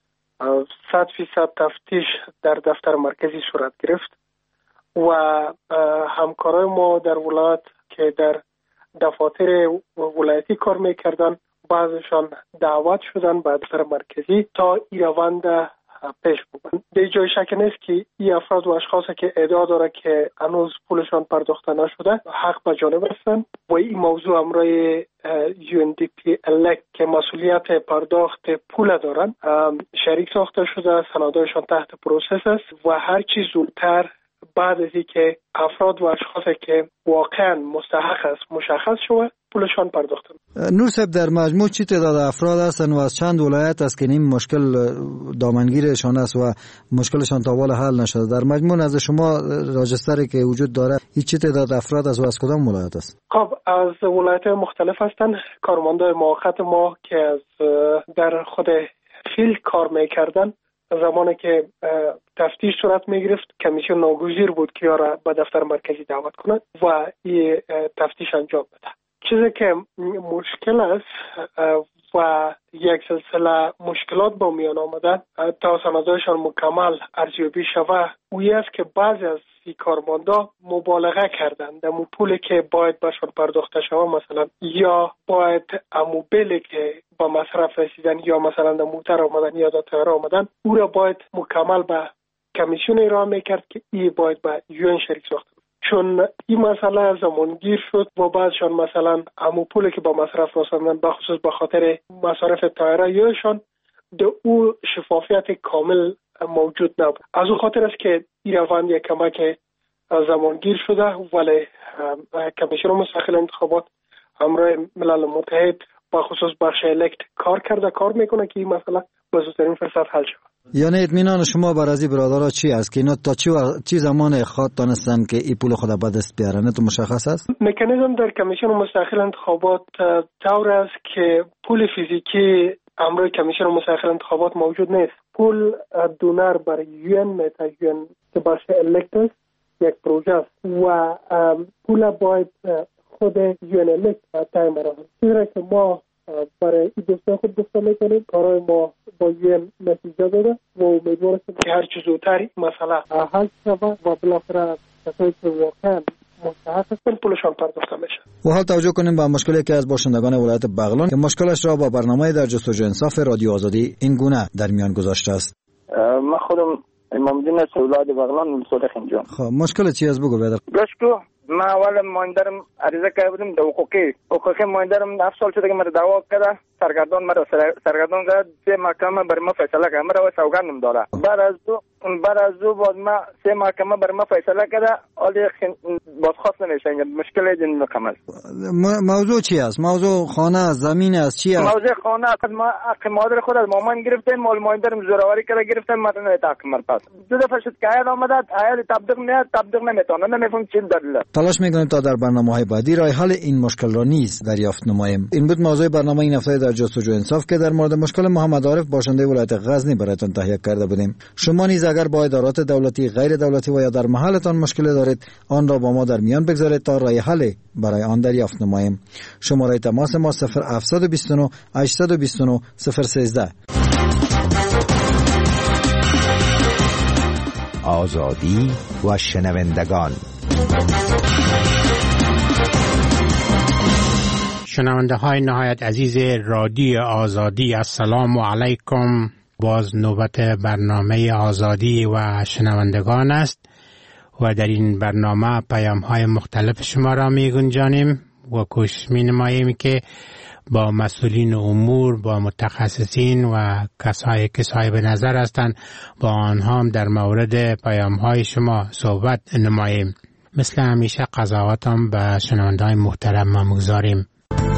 صد فیصد تفتیش در دفتر مرکزی صورت گرفت و همکارای ما در ولایت که در دفاتر ولایتی کار میکردن بعضشان دعوت شدن به دفتر مرکزی تا این روند پیش ببرند. در جای شک نیست که این افراد و اشخاصی که ادعا داره که هنوز پولشان پرداخته نشده حق به جانب هستند و این موضوع امرای یو ان دی پی الک که مسئولیت پرداخت پول دارند شریک ساخته شده، سندایشان تحت پروسس است و هر چی زودتر بعد از اینکه افراد و اشخاصی که واقعا مستحق است مشخص شود پولشان پرداخته. نور صاحب، در مجموع چی تعداد افراد هستند و از چند ولایت است که این مشکل دامنگیرشان است و مشکلشان تا حال حل نشده؟ در مجموع از شما راجستری که وجود داره این چی تعداد افراد است و از کدام ولایت است؟ خب از ولایت مختلف هستند. کارمندای موقت ما که از در خود فیلد کار میکردن زمانی که تفتیش صورت می گرفت کمیسیون ناگزیر بود که را به دفتر مرکزی دعوت کند و این تفتیش انجام بده. چیزی که مشکل است و یک سلسله مشکلات با میان آمدن تا سندایشان مکمل ارزیابی شود اوی است که بعضی از این کارمندا مبالغه کردند در پولی که باید بهشان پرداخته شود، مثلا یا باید امو بلی که با مصرف رسیدن یا مثلا در موتر آمدن یا در طیاره آمدن او را باید مکمل به کمیسیون ارائه میکرد که ای باید به یو ان شریک ساخته. چون این مسئله زمانگیر شد و بعدشان مثلا امو پولی که با مصرف رساندن بخصوص به خاطر مصارف طیاره یایشان در او شفافیت کامل موجود نبود. از او خاطر است که این روند یک کمک زمانگیر شده، ولی کمیسیون مستقل انتخابات همراه ملل متحد بخصوص بخش الکت کار کرده، کار میکنه که این مسئله به زودترین فرصت حل شود. یعنی اطمینان شما بر از این برادرها چی است که اینا تا چی, و... چی زمان خواهد دانستن که این پول خود به دست بیارن؟ تو مشخص است؟ مکانیزم در کمیسیون مستقل انتخابات طور است که پول فیزیکی امروی کمیسیون مستقل انتخابات موجود نیست. پول دونر برای یو ان میته، یو ان که بخش الکت است، یک پروژه است و پول باید خود یو ان الکت تعیین برآورد. چیزی که ما برای این دوستان خود گفته میکنیم کارهای ما با یو ان نتیجه داده و امیدوار هستیم که هر چه زودتر مسئله حل شود و بالاخره کسایی که واقعا مستحق هستن پولشان پرداخته میشه. و حال توجه کنیم به مشکلی که از باشندگان ولایت بغلان که مشکلش را با برنامه در جستجوی انصاف رادیو آزادی این گونه در میان گذاشته است. من خودم امام الدین از ولایت بغلان مصالح اینجا. خب مشکل چی است بگو بدر؟ گشکو ما اول مایندرم عریضه کرده بودم در حقوقی حقوقی مایندرم هفت سال شده که مرا دعوا کرده، سرگردان مرا سرگردان کرد، سه محکمه بر ما فیصله کرد، مرا سوگندم داره. بعد از دو بعد از دو باز ما سه محکمه بر ما فیصله کرده، حالی بازخواست نمیشه. مشکل این رقم است. موضوع چی است؟ موضوع خانه است، زمین است، چی است؟ موضوع خانه است. ما حق مادر خود از مامان گرفتیم، مال مایندرم زوراوری کرده گرفتیم، ما نمیتاکم پس. دو دفعه شد که عید آمده، عید تبدیل میاد، تبدیل نمیتونه، نمیفهم چی دلیل. تلاش میکنیم تا در برنامه‌های بعدی راه حل این مشکل را نیز دریافت نماییم. این بود موضوع برنامه این هفته در جستجو انصاف که در مورد مشکل محمد عارف باشنده ولایت غزنی برایتان تهیه کرده بودیم. شما نیز اگر با ادارات دولتی، غیر دولتی و یا در محلتان مشکل دارید، آن را با ما در میان بگذارید تا راه حل برای آن دریافت نماییم. شماره تماس ما صفر هفت دو نه هشت دو نه صفر یک سه. آزادی و شنوندگان. شنونده های نهایت عزیز رادیو آزادی، السلام علیکم. باز نوبت برنامه آزادی و شنوندگان است و در این برنامه پیام های مختلف شما را می گنجانیم و کوشش می نماییم که با مسئولین امور، با متخصصین و کسایی که صاحب نظر هستند با آنها هم در مورد پیام های شما صحبت نماییم. مثل همیشه قضاوت هم به شنونده های محترم ما می‌گذاریم.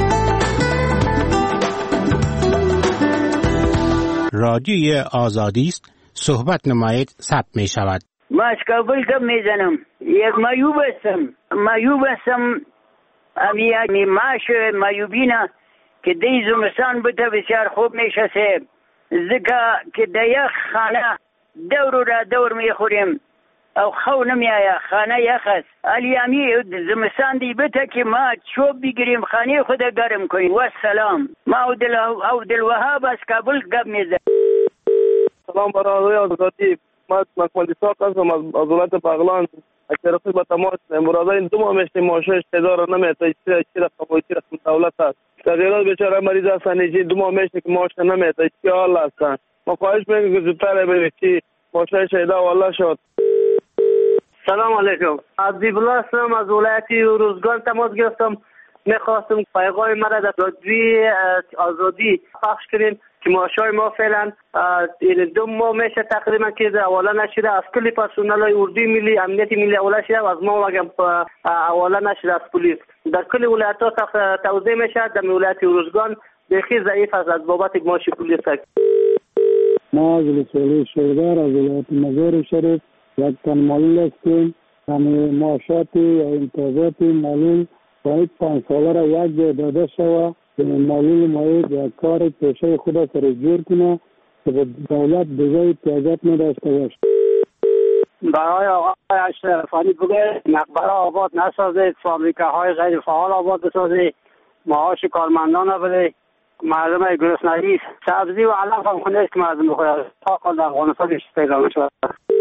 رادیوی آزادی است، صحبت نمایید، ثبت می شود. ما از کابل کم می زنم، یک مایوب هستم مایوب هستم امی امی ماش مایوبینه که دی زمستان بوده بسیار خوب می شسه زکا که در یک خانه دور را دور می خوریم او خو نمی آیا، خانه یخ است. علی امی زمستان دی بته که ما چوب بگیریم خانه خود گرم کنیم. و سلام، ما او دلوهاب از کابل گب می زنم. سلام برای آزادی. ما مکمل ساق هستم از ولایت بغلان. اکثرتی با تماس مراد این دو ماه میشه ماشه اشتدار نمیته چی را قبول چی را دولت است. تغییرات بیچاره مریض هستن چی دو ماه میشه که ماشه نمیته چی حال هستن. ما خواهش میکنیم که زودتر برید که ماشه اشتدا والله شد. سلام علیکم. عبدالله هستم از ولایت روزگان تماس گرفتم. میخواستم پیغام مرا در رادیوی آزادی پخش کنیم که معاشای ما فعلا دو ماه میشه تقریبا که حواله نشده از کلی پرسنل اردوی ملی امنیت ملی حواله شده، از ما وگم حواله نشده از پلیس. در کلی ولایت ها توزیع میشه. در ولایت روزگان بخی ضعیف است از بابت معاش پلیس. ما از ولسوالی شهردار از ولایت مزار شریف یک تن معلول هستیم. همه معاشات یا امتیازات معلول باید پنج ساله را یک جای داده شود. معلول باید یک کار پیشه خود سر جور کنه که دولت دیگه امتیازات نداشته باشه. برای آقای اشرفانی بگه مقبره آباد نسازید، فابریکاهای غیر فعال آباد بسازید، معاش کارمندان را بده، مردم گرسنگی سبزی و علف هم خونه است که مردم بخوره تا کل در افغانستان پیدا شد.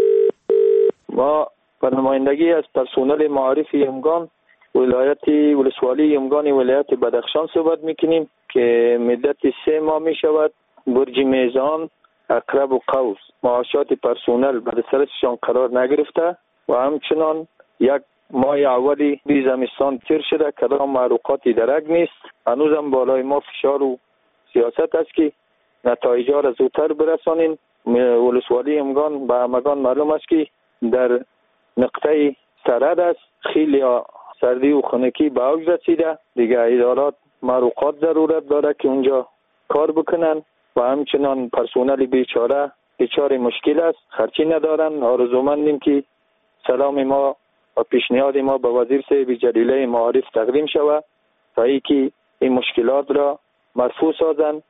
ما به نمایندگی از پرسنل معارف یمگان ولایت ولسوالی یمگان ولایت بدخشان صحبت میکنیم که مدت سه ماه می شود برج میزان، اقرب و قوس معاشات پرسنل به سرشان قرار نگرفته و همچنان یک ماه اولی بی زمستان تیر شده کدام معروقاتی درک نیست. هنوزم بالای ما فشار و سیاست است که نتایج را زودتر برسانیم. ولسوالی یمگان به همگان معلوم است که در نقطه سرد است، خیلی سردی و خنکی به اوج رسیده. دیگه ادارات معروقات ضرورت داره که اونجا کار بکنن و همچنان پرسنل بیچاره بیچاره مشکل است، خرچی ندارن. آرزومندیم که سلام ما و پیشنهاد ما به وزیر صاحب جلیله معارف تقدیم شود تا اینکه این مشکلات را مرفوع سازند.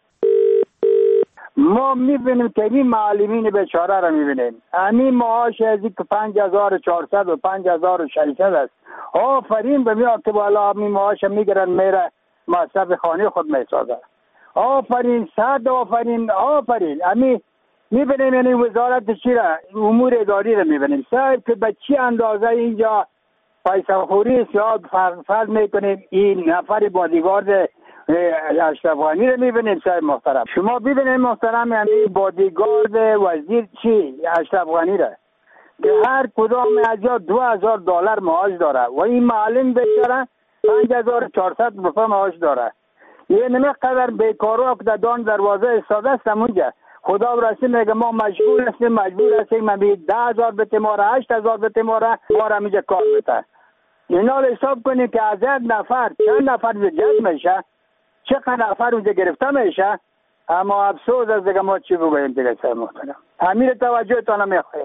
ما میبینیم که این معلمین بیچاره را میبینیم. همین معاش از که پنج هزار و چهارصد و پنج هزار و ششصد است. آفرین به میاد که بالا همین معاش میگیرن میره مصرف خانه خود میسازه. آفرین، صد آفرین، آفرین. همین میبینیم یعنی وزارت چی را امور اداری را میبینیم صاحب که به چی اندازه اینجا پیسه خوری سیاد فرض میکنیم. این نفر بادیگارد اشرف غنی رو میبینیم صاحب محترم. شما ببینید محترم یعنی بادیگارد وزیر چی اشرف غنی را که هر کدام از یا دو هزار دلار معاش داره و این معلم بیچاره پنج هزار و چهارصد روپیه معاش داره. یه نمی قدر بیکارا که دان دروازه استاده است اونجا. خدا برسه میگه ما مجبور هستیم مجبور هستیم ما بی ده هزار بده ما را هشت هزار بده ما را ما را میجه کار بده. اینا رو حساب کنیم که از یک نفر چند نفر جذب میشه، چقدر نفر اونجا گرفته میشه. اما افسوس از دیگه ما چی بگوییم دیگه سر محترم. همین توجهتان میخواهیم.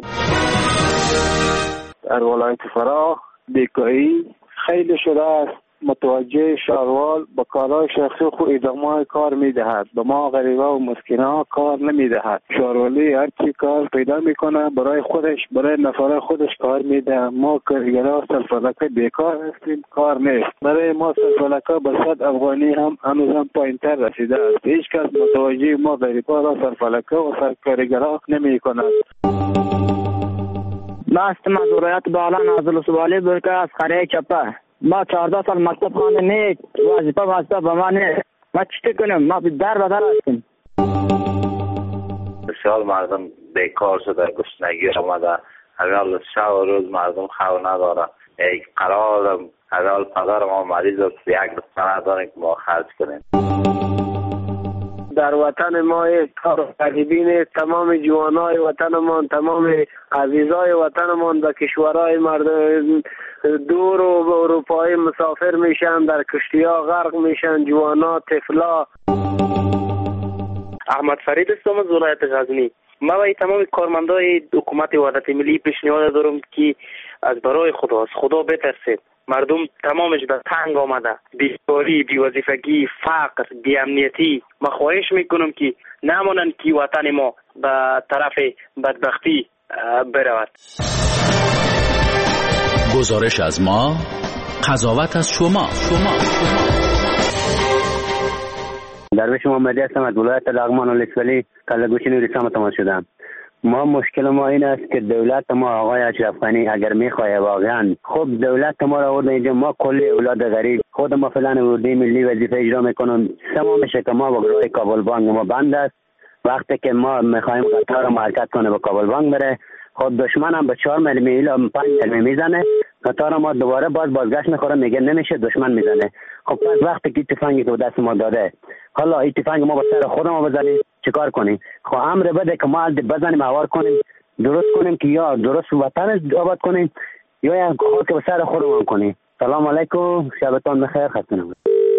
در ولایت فراه بیکاری خیلی شده است. متوجه شهروال با کارهای شخصی خود ادامه کار میدهد، به ما غریبه و مسکینان کار نمیدهد. شهروالی هر چی کار پیدا میکنه برای خودش برای نفر خودش کار میده. ما کارگرها سلفلکه بیکار هستیم، کار نیست. برای ما سلفلکه به صد افغانی هم هنوز هم پایینتر رسیده است. هیچ کس متوجه ما غریبه را سلفلکه و کارگرها نمی کند. ما هستم از ولایت بالا نازل سوالی برکه از قریه چپه. ما چهارده سال مکتب خانه نیک وظیفه واسطه به ما نیست. ما چی کنیم؟ ما در بدر هستیم. بسیار مردم بیکار شده، گشنگی آمده. اول شب و روز مردم خو نداره. یک قرار اول پدر ما مریض است، یک دسته نداریم که ما خرج کنیم. در وطن ما کار غریبی نیست. تمام جوانای وطنمان، تمام عزیزای وطنمان به کشورهای مردم دور و به اروپای مسافر میشن، در کشتی‌ها غرق میشن، جوانا، طفلا. احمد فرید هستم از ولایت غزنی. ما به تمام کارمندای حکومت وحدت ملی پیشنهاد دارم که از برای خدا خدا بترسید. مردم تمامش به تنگ آمده، بیکاری، بی‌وظیفگی، فقر، بی‌امنیتی. ما خواهش میکنم که نمانند که وطن ما به طرف بدبختی برود. گزارش از ما، قضاوت از شما. شما درویش محمدی هستم از ولایت لغمان و لسولی کلگوشی نوریسان تماس شدم. ما مشکل ما این است که دولت ما آقای اشرف غنی اگر میخواه واقعا خب دولت ما را آورده اینجا، ما کلی اولاد غریب خود ما فلان ورودی ملی وظیفه اجرا میکنم. سما میشه که ما با راه کابل بانک ما بند است. وقتی که ما میخوایم قطار رو حرکت کنه با کابل بانک بره، خب دشمن هم به چهار میل یا پنج میل میزنه، قطار ما دوباره باز بازگشت میخوره، میگه نمیشه، دشمن میزنه. خب پس وقتی که تفنگی تو دست ما داده، حالا این تفنگ ما به سر خود ما بزنیم چیکار کنیم؟ خب امر بده که ما بزنیم هوار کنیم، درست کنیم که یا درست وطن آباد کنیم یا یا خاک به سر خودمون کنیم. سلام علیکم، شبتون بخیر، خسته نباشید.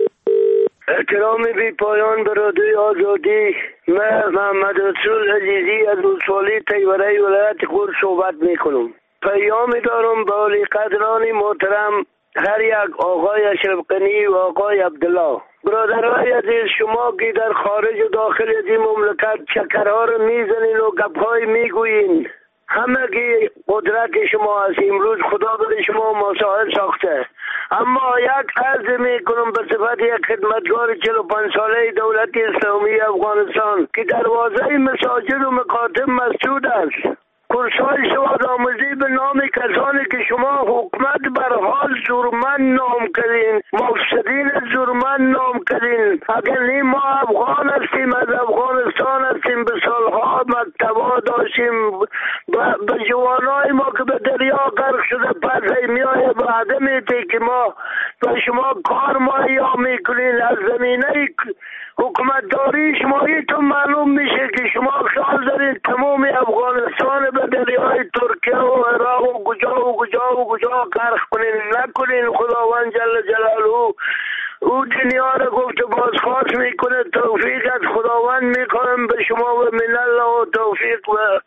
احترام بی پایان به رادیوی آزادی. من محمد رسول عزیزی از ولسوالی تیوره ولایت خود صحبت میکنم. پیامی دارم به ولی قدران محترم هر یک آقای اشرف غنی و آقای عبدالله. برادرای عزیز، شما که در خارج و داخل از این مملکت چکرها رو میزنین و گپهای میگوین، همه که قدرت شما از امروز خدا به شما مساعد ساخته. اما یک عرض میکنم به صفت یک خدمتگار چهل و پنج ساله دولت اسلامی افغانستان که دروازه مساجد و مکاتب مسدود است. کورس‌های سواد آموزی به نام کسانی که شما حکومت بر حال زورمند نام کردین، مفسدین زورمند نام کردین. اگر نیم ما افغان هستیم، از افغانستان هستیم، به سالها مکتبا داشتیم، به جوانای ما که به دریا غرق شده پس میایه به عدمیتی که ما به شما کار ما یا میکنین. از زمینه حکومتداری شما تو معلوم میشه که شما خیال دارید تمام افغانستان به دریای ترکیه و عراق و کجا و کجا و کجا غرق کنین. نکنین. خداوند جل جلاله او دنیا را گفت بازخواست میکنه. توفیق از خداوند میکنم به شما و من الله و توفیق و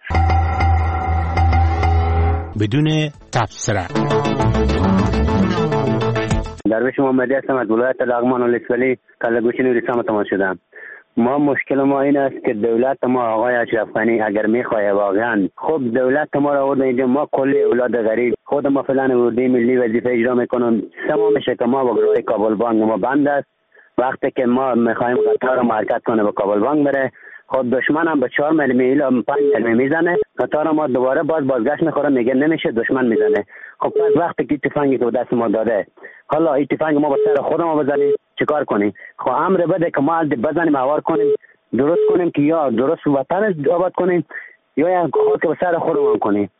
بدون تبصره. درویش محمدی هستم از ولایت لغمان و لسولی کلگوشی نوریسان تماس شدم. ما مشکل ما این است که دولت ما آقای اشرف غنی اگر میخواه واقعا خب دولت ما را آورده اینجا، ما کلی اولاد غریب خود ما فلان ورودی ملی وظیفه اجرا میکنم. سما میشه که ما با راه کابل بانک ما بند است. وقتی که ما میخوایم قطار رو حرکت کنه با کابل بانک بره، خب دشمن هم به چهار میل یا پنج میل میزنه، قطار ما دوباره باز بازگشت میخوره، میگه نمیشه، دشمن میزنه. خب پس وقتی که تفنگی تو دست ما داده، حالا این تفنگ ما به سر خود ما بزنیم چیکار کنیم؟ خب امر بده که ما بزنیم هوار کنیم، درست کنیم که یا درست وطن آباد کنیم یا یا خاک به سر خودمون کنیم.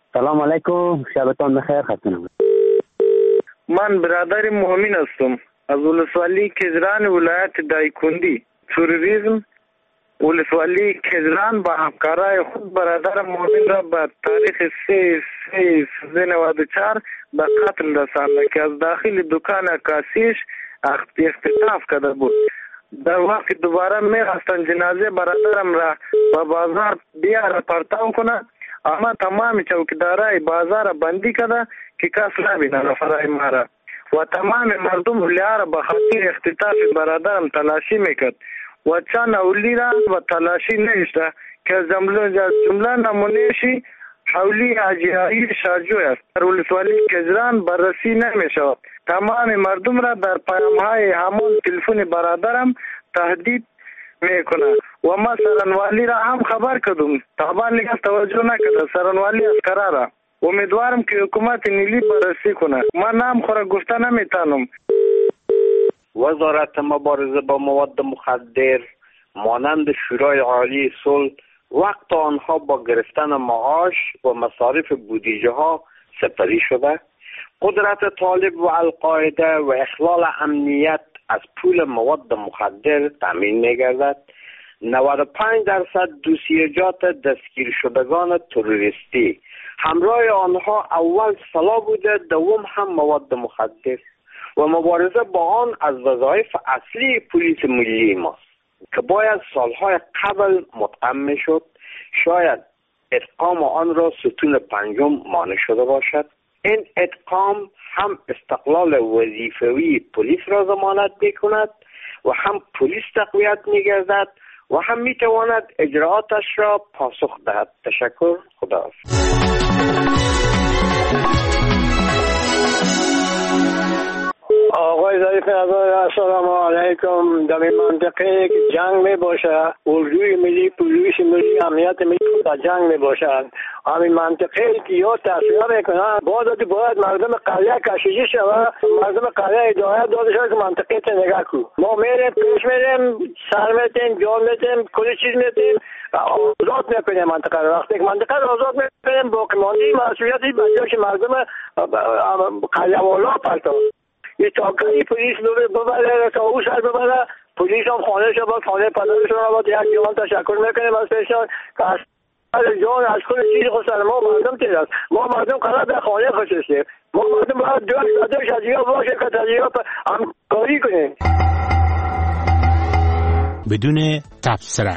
سلام علیکم، شبتان بخیر. خستم. من برادر مؤمن هستم از ولسوالی کجران ولایت دایکندی. تروریسم ولسوالی کجران با همکارای خود برادر مؤمن را به تاریخ سه سه نود و چهار به قتل رسانده که از داخل دکان کاسیش اختطاف کرده بود. در وقت دوباره می‌خواستند جنازه برادرم را به بازار بیاره پرتاب کنه، اما تمام چوکیدارای بازار بندی کرده که کس نبینه رفرای ما را و تمام مردم لیار به خاطر اختطاف برادرم تلاشی میکرد و چند اولی را به تلاشی نشته که جمله جمله نمونهشی حولی اجیایی شارجوی است. در ولسوالی کجران بررسی نمیشود. تمام مردم را در پیام‌های همان تلفن برادرم تهدید میکنه و ما سرانوالی را هم خبر کردم. طبعا لیگ توجه نکرده سرانوالی از قراره. امیدوارم که حکومت نیلی بررسی کنه. من نام خورا گفته نمیتانم. وزارت مبارزه با مواد مخدر مانند شورای عالی صلح وقت آنها با گرفتن معاش و مصارف بودجه ها سپری شده، قدرت طالب و القاعده و اخلال امنیت از پول مواد مخدر تامین می‌گردد. نود و پنج درصد دوسیجات دستگیر شدگان تروریستی همراه آنها اول سلاح بوده، دوم هم مواد مخدر و مبارزه با آن از وظایف اصلی پلیس ملی ماست که باید سالهای قبل متقن میشد. شاید ادغام آن را ستون پنجم مانع شده باشد. این ادغام هم استقلال وظیفوی پلیس را ضمانت میکند و هم پلیس تقویت میگردد و هم میتواند اجراعاتش را پاسخ دهد. تشکر. خداحافظ. آقای ظریف نظر، السلام علیکم. در این منطقه جنگ می باشه، اردوی ملی، پلیس ملی، امنیت ملی در جنگ می باشند. همین منطقه که یا تصویه میکنن باید باید مردم قریه کشیجی شود، مردم قریه ادایه داده شود که منطقه تا نگاه کن. ما میریم پیش میریم، سر میتیم، جان میتیم، کلی چیز میتیم، آزاد میکنیم منطقه رو. وقتی که منطقه رو آزاد میکنیم باقی ماندی مسئولیتی بجاش مردم قریه والا پرتاب. یه تاکایی پلیس ببره تا او سر ببره، پلیس هم خانه شد باید خانه پدرشون رو باید یک جوان تشکر میکنیم از پیشان که از جان از کل چیز خود سر ما مردم تیر است. ما مردم قرار به خانه خوشستیم، ما مردم باید دوش دوش از یا باشه که از یا همکاری کنیم بدون تبصره.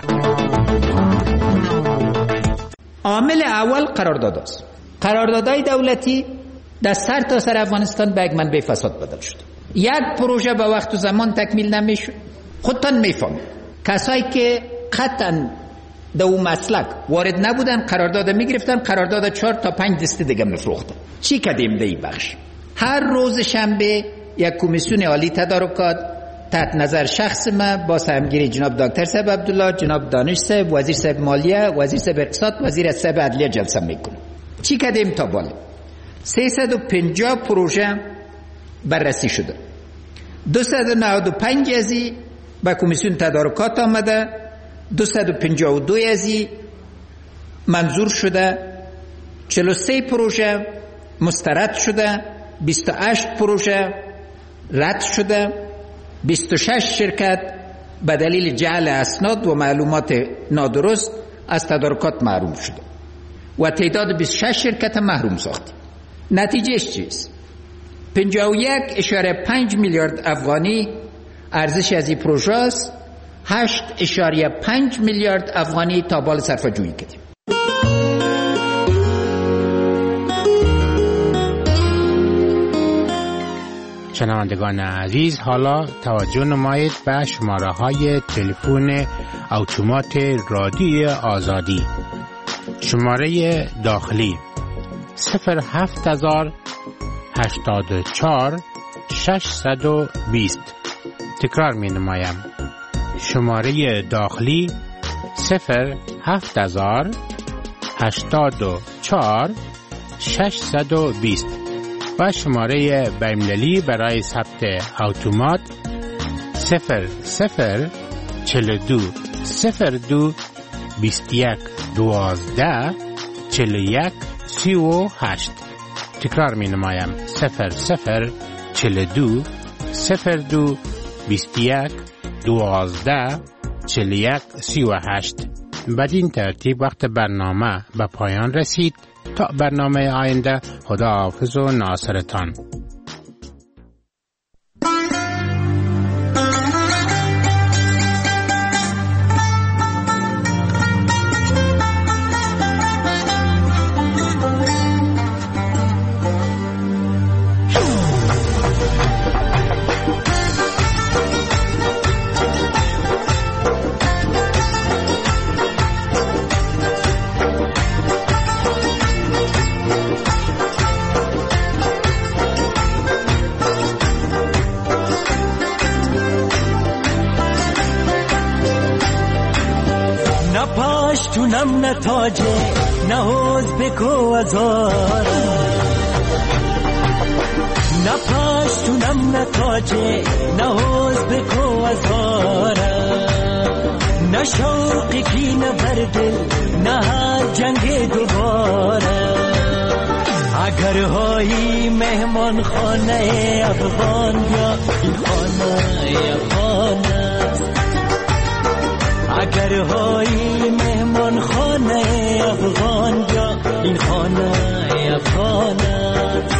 عامل اول قرارداد است. قراردادهای دولتی در سر تا سر افغانستان به یک منبع فساد بدل شد. یک پروژه به وقت و زمان تکمیل نمیشد. خودتان میفهمید کسایی که قطعا در اون مسلک وارد نبودن قرارداد میگرفتن، قرارداد چهار تا پنج دسته دیگه میفروختن. چی کردیم در این بخش؟ هر روز شنبه یک کمیسیون عالی تدارکات تحت نظر شخص ما با سهمگیری جناب دکتر صاحب عبدالله، جناب دانش صاحب، وزیر صاحب مالیه، وزیر صاحب اقتصاد، وزیر صاحب عدلیه جلسه میکنه. چی کردیم تا بالا؟ سیصد و پنجاه پروژه بررسی شده. دویست و نود و پنج ازی به کمیسیون تدارکات آمده، دویست و پنجاه و دو ازی منظور شده، چهل و سه پروژه مسترد شده، بیست و هشت پروژه رد شده، بیست و شش شرکت به دلیل جعل اسناد و معلومات نادرست از تدارکات محروم شده و تعداد بیست و شش شرکت محروم ساخت. نتیجهش چیست؟ پنجاه و یک اشاره پنج میلیارد افغانی ارزش از این پروژه است. هشت اشاره پنج میلیارد افغانی تا بال صرفه جویی کردیم. شنوندگان عزیز، حالا توجه نمایید به شماره های تلفن اتومات رادیو آزادی. شماره داخلی صفر هفت هزار هشتاد و چهار ششصد و بیست. تکرار می نمایم. شماره داخلی صفر هفت هزار هشتاد و چهار ششصد و بیست و شماره بین‌المللی برای ثبت اتومات صفر صفر چهل و دو صفر دو بیست و یک دوازده چهل و یک سی و هشت. تکرار می نمایم صفر صفر چل دو صفر دو بیست یک دوازده چل یک سی و هشت. بدین ترتیب وقت برنامه به پایان رسید. تا برنامه آینده، خداحافظ و ناصرتان. پاشتونم نه تاجه نه حوز بکو ازار، نه پاشتونم نه تاجه نه حوز بکو ازار، نه شوقی کی نه بردل نه هر جنگ دوباره. اگر هایی مهمان خانه افغان یا این خانه افغان است، اگر هایی مهمان خانه افغان یا این خانه افغان است.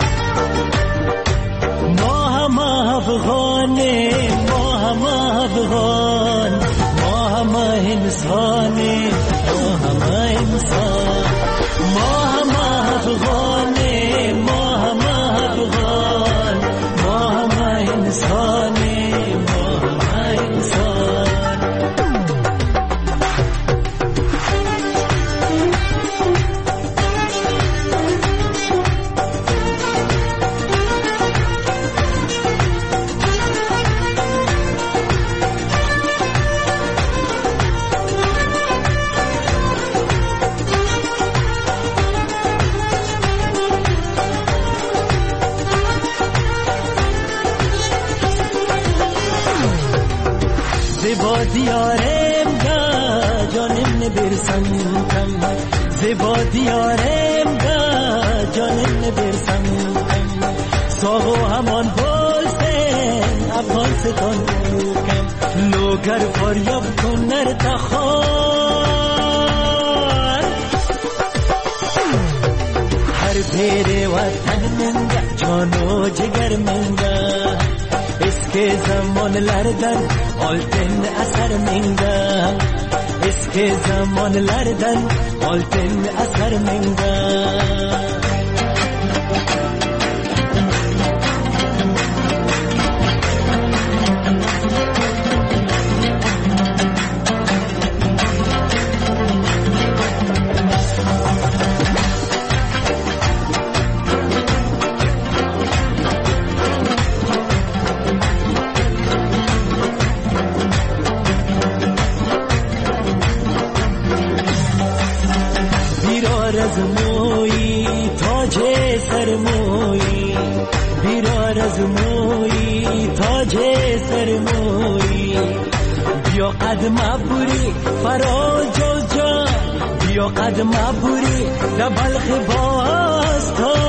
ما هم افغانه ما هم افغان، ما هم انسانه ما هم انسان، ما هم افغانه ما هم افغان، ما هم انسانه ما هم انسان. زیبا دیارم گا جانم نبرسم کم، زیبا دیارم گا جانم نبرسم کم، ساغو همان بولسن افغان ستان کم، لوگر فاریاب کنر تخار، هر پیر وطن منگا جانو جگر منگا، اسکه زمان لردن آلتن اثر منگا، اسکه زمان لردن آلتن اثر منگا. از مویی تاج سرمویی، بیرار از مویی تاج سرمویی، بیا قدم بوری فراج و جا، بیا قدم بوری در بلخ باستان.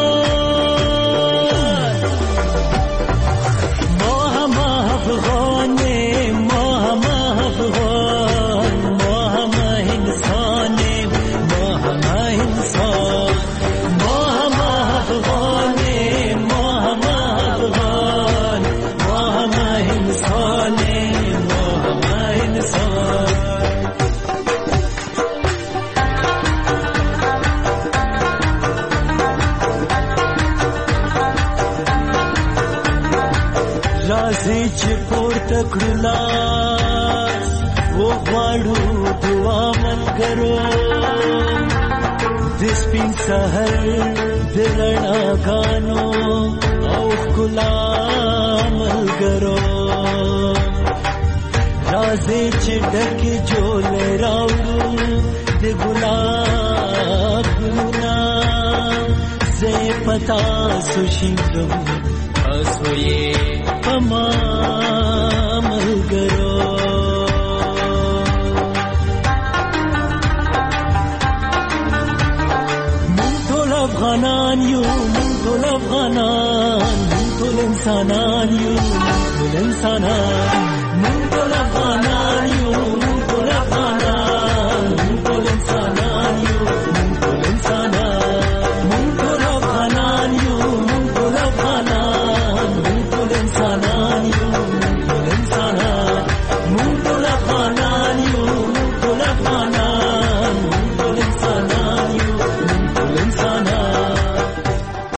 ما هم افغانه ما هم افغان، ما هم انسانه ما هم انسان، ما هم افغانه ما هم افغان، ما هم انسانه ما هم انسان. رازی چې پورته کړو لاس وغواړو دعا ملګرو، د سپین سحر د رڼاګانو او ښکلا ملګرو، رازی چې ډکې جولې راوړو د ګلاب ګلونه، زه پتا سو شینګم تاسو یې پما ملګرو. مونږ انسانان یو من ټول افغانان من ټول انسانان یو من ټول انسانان من ټول افغانان یو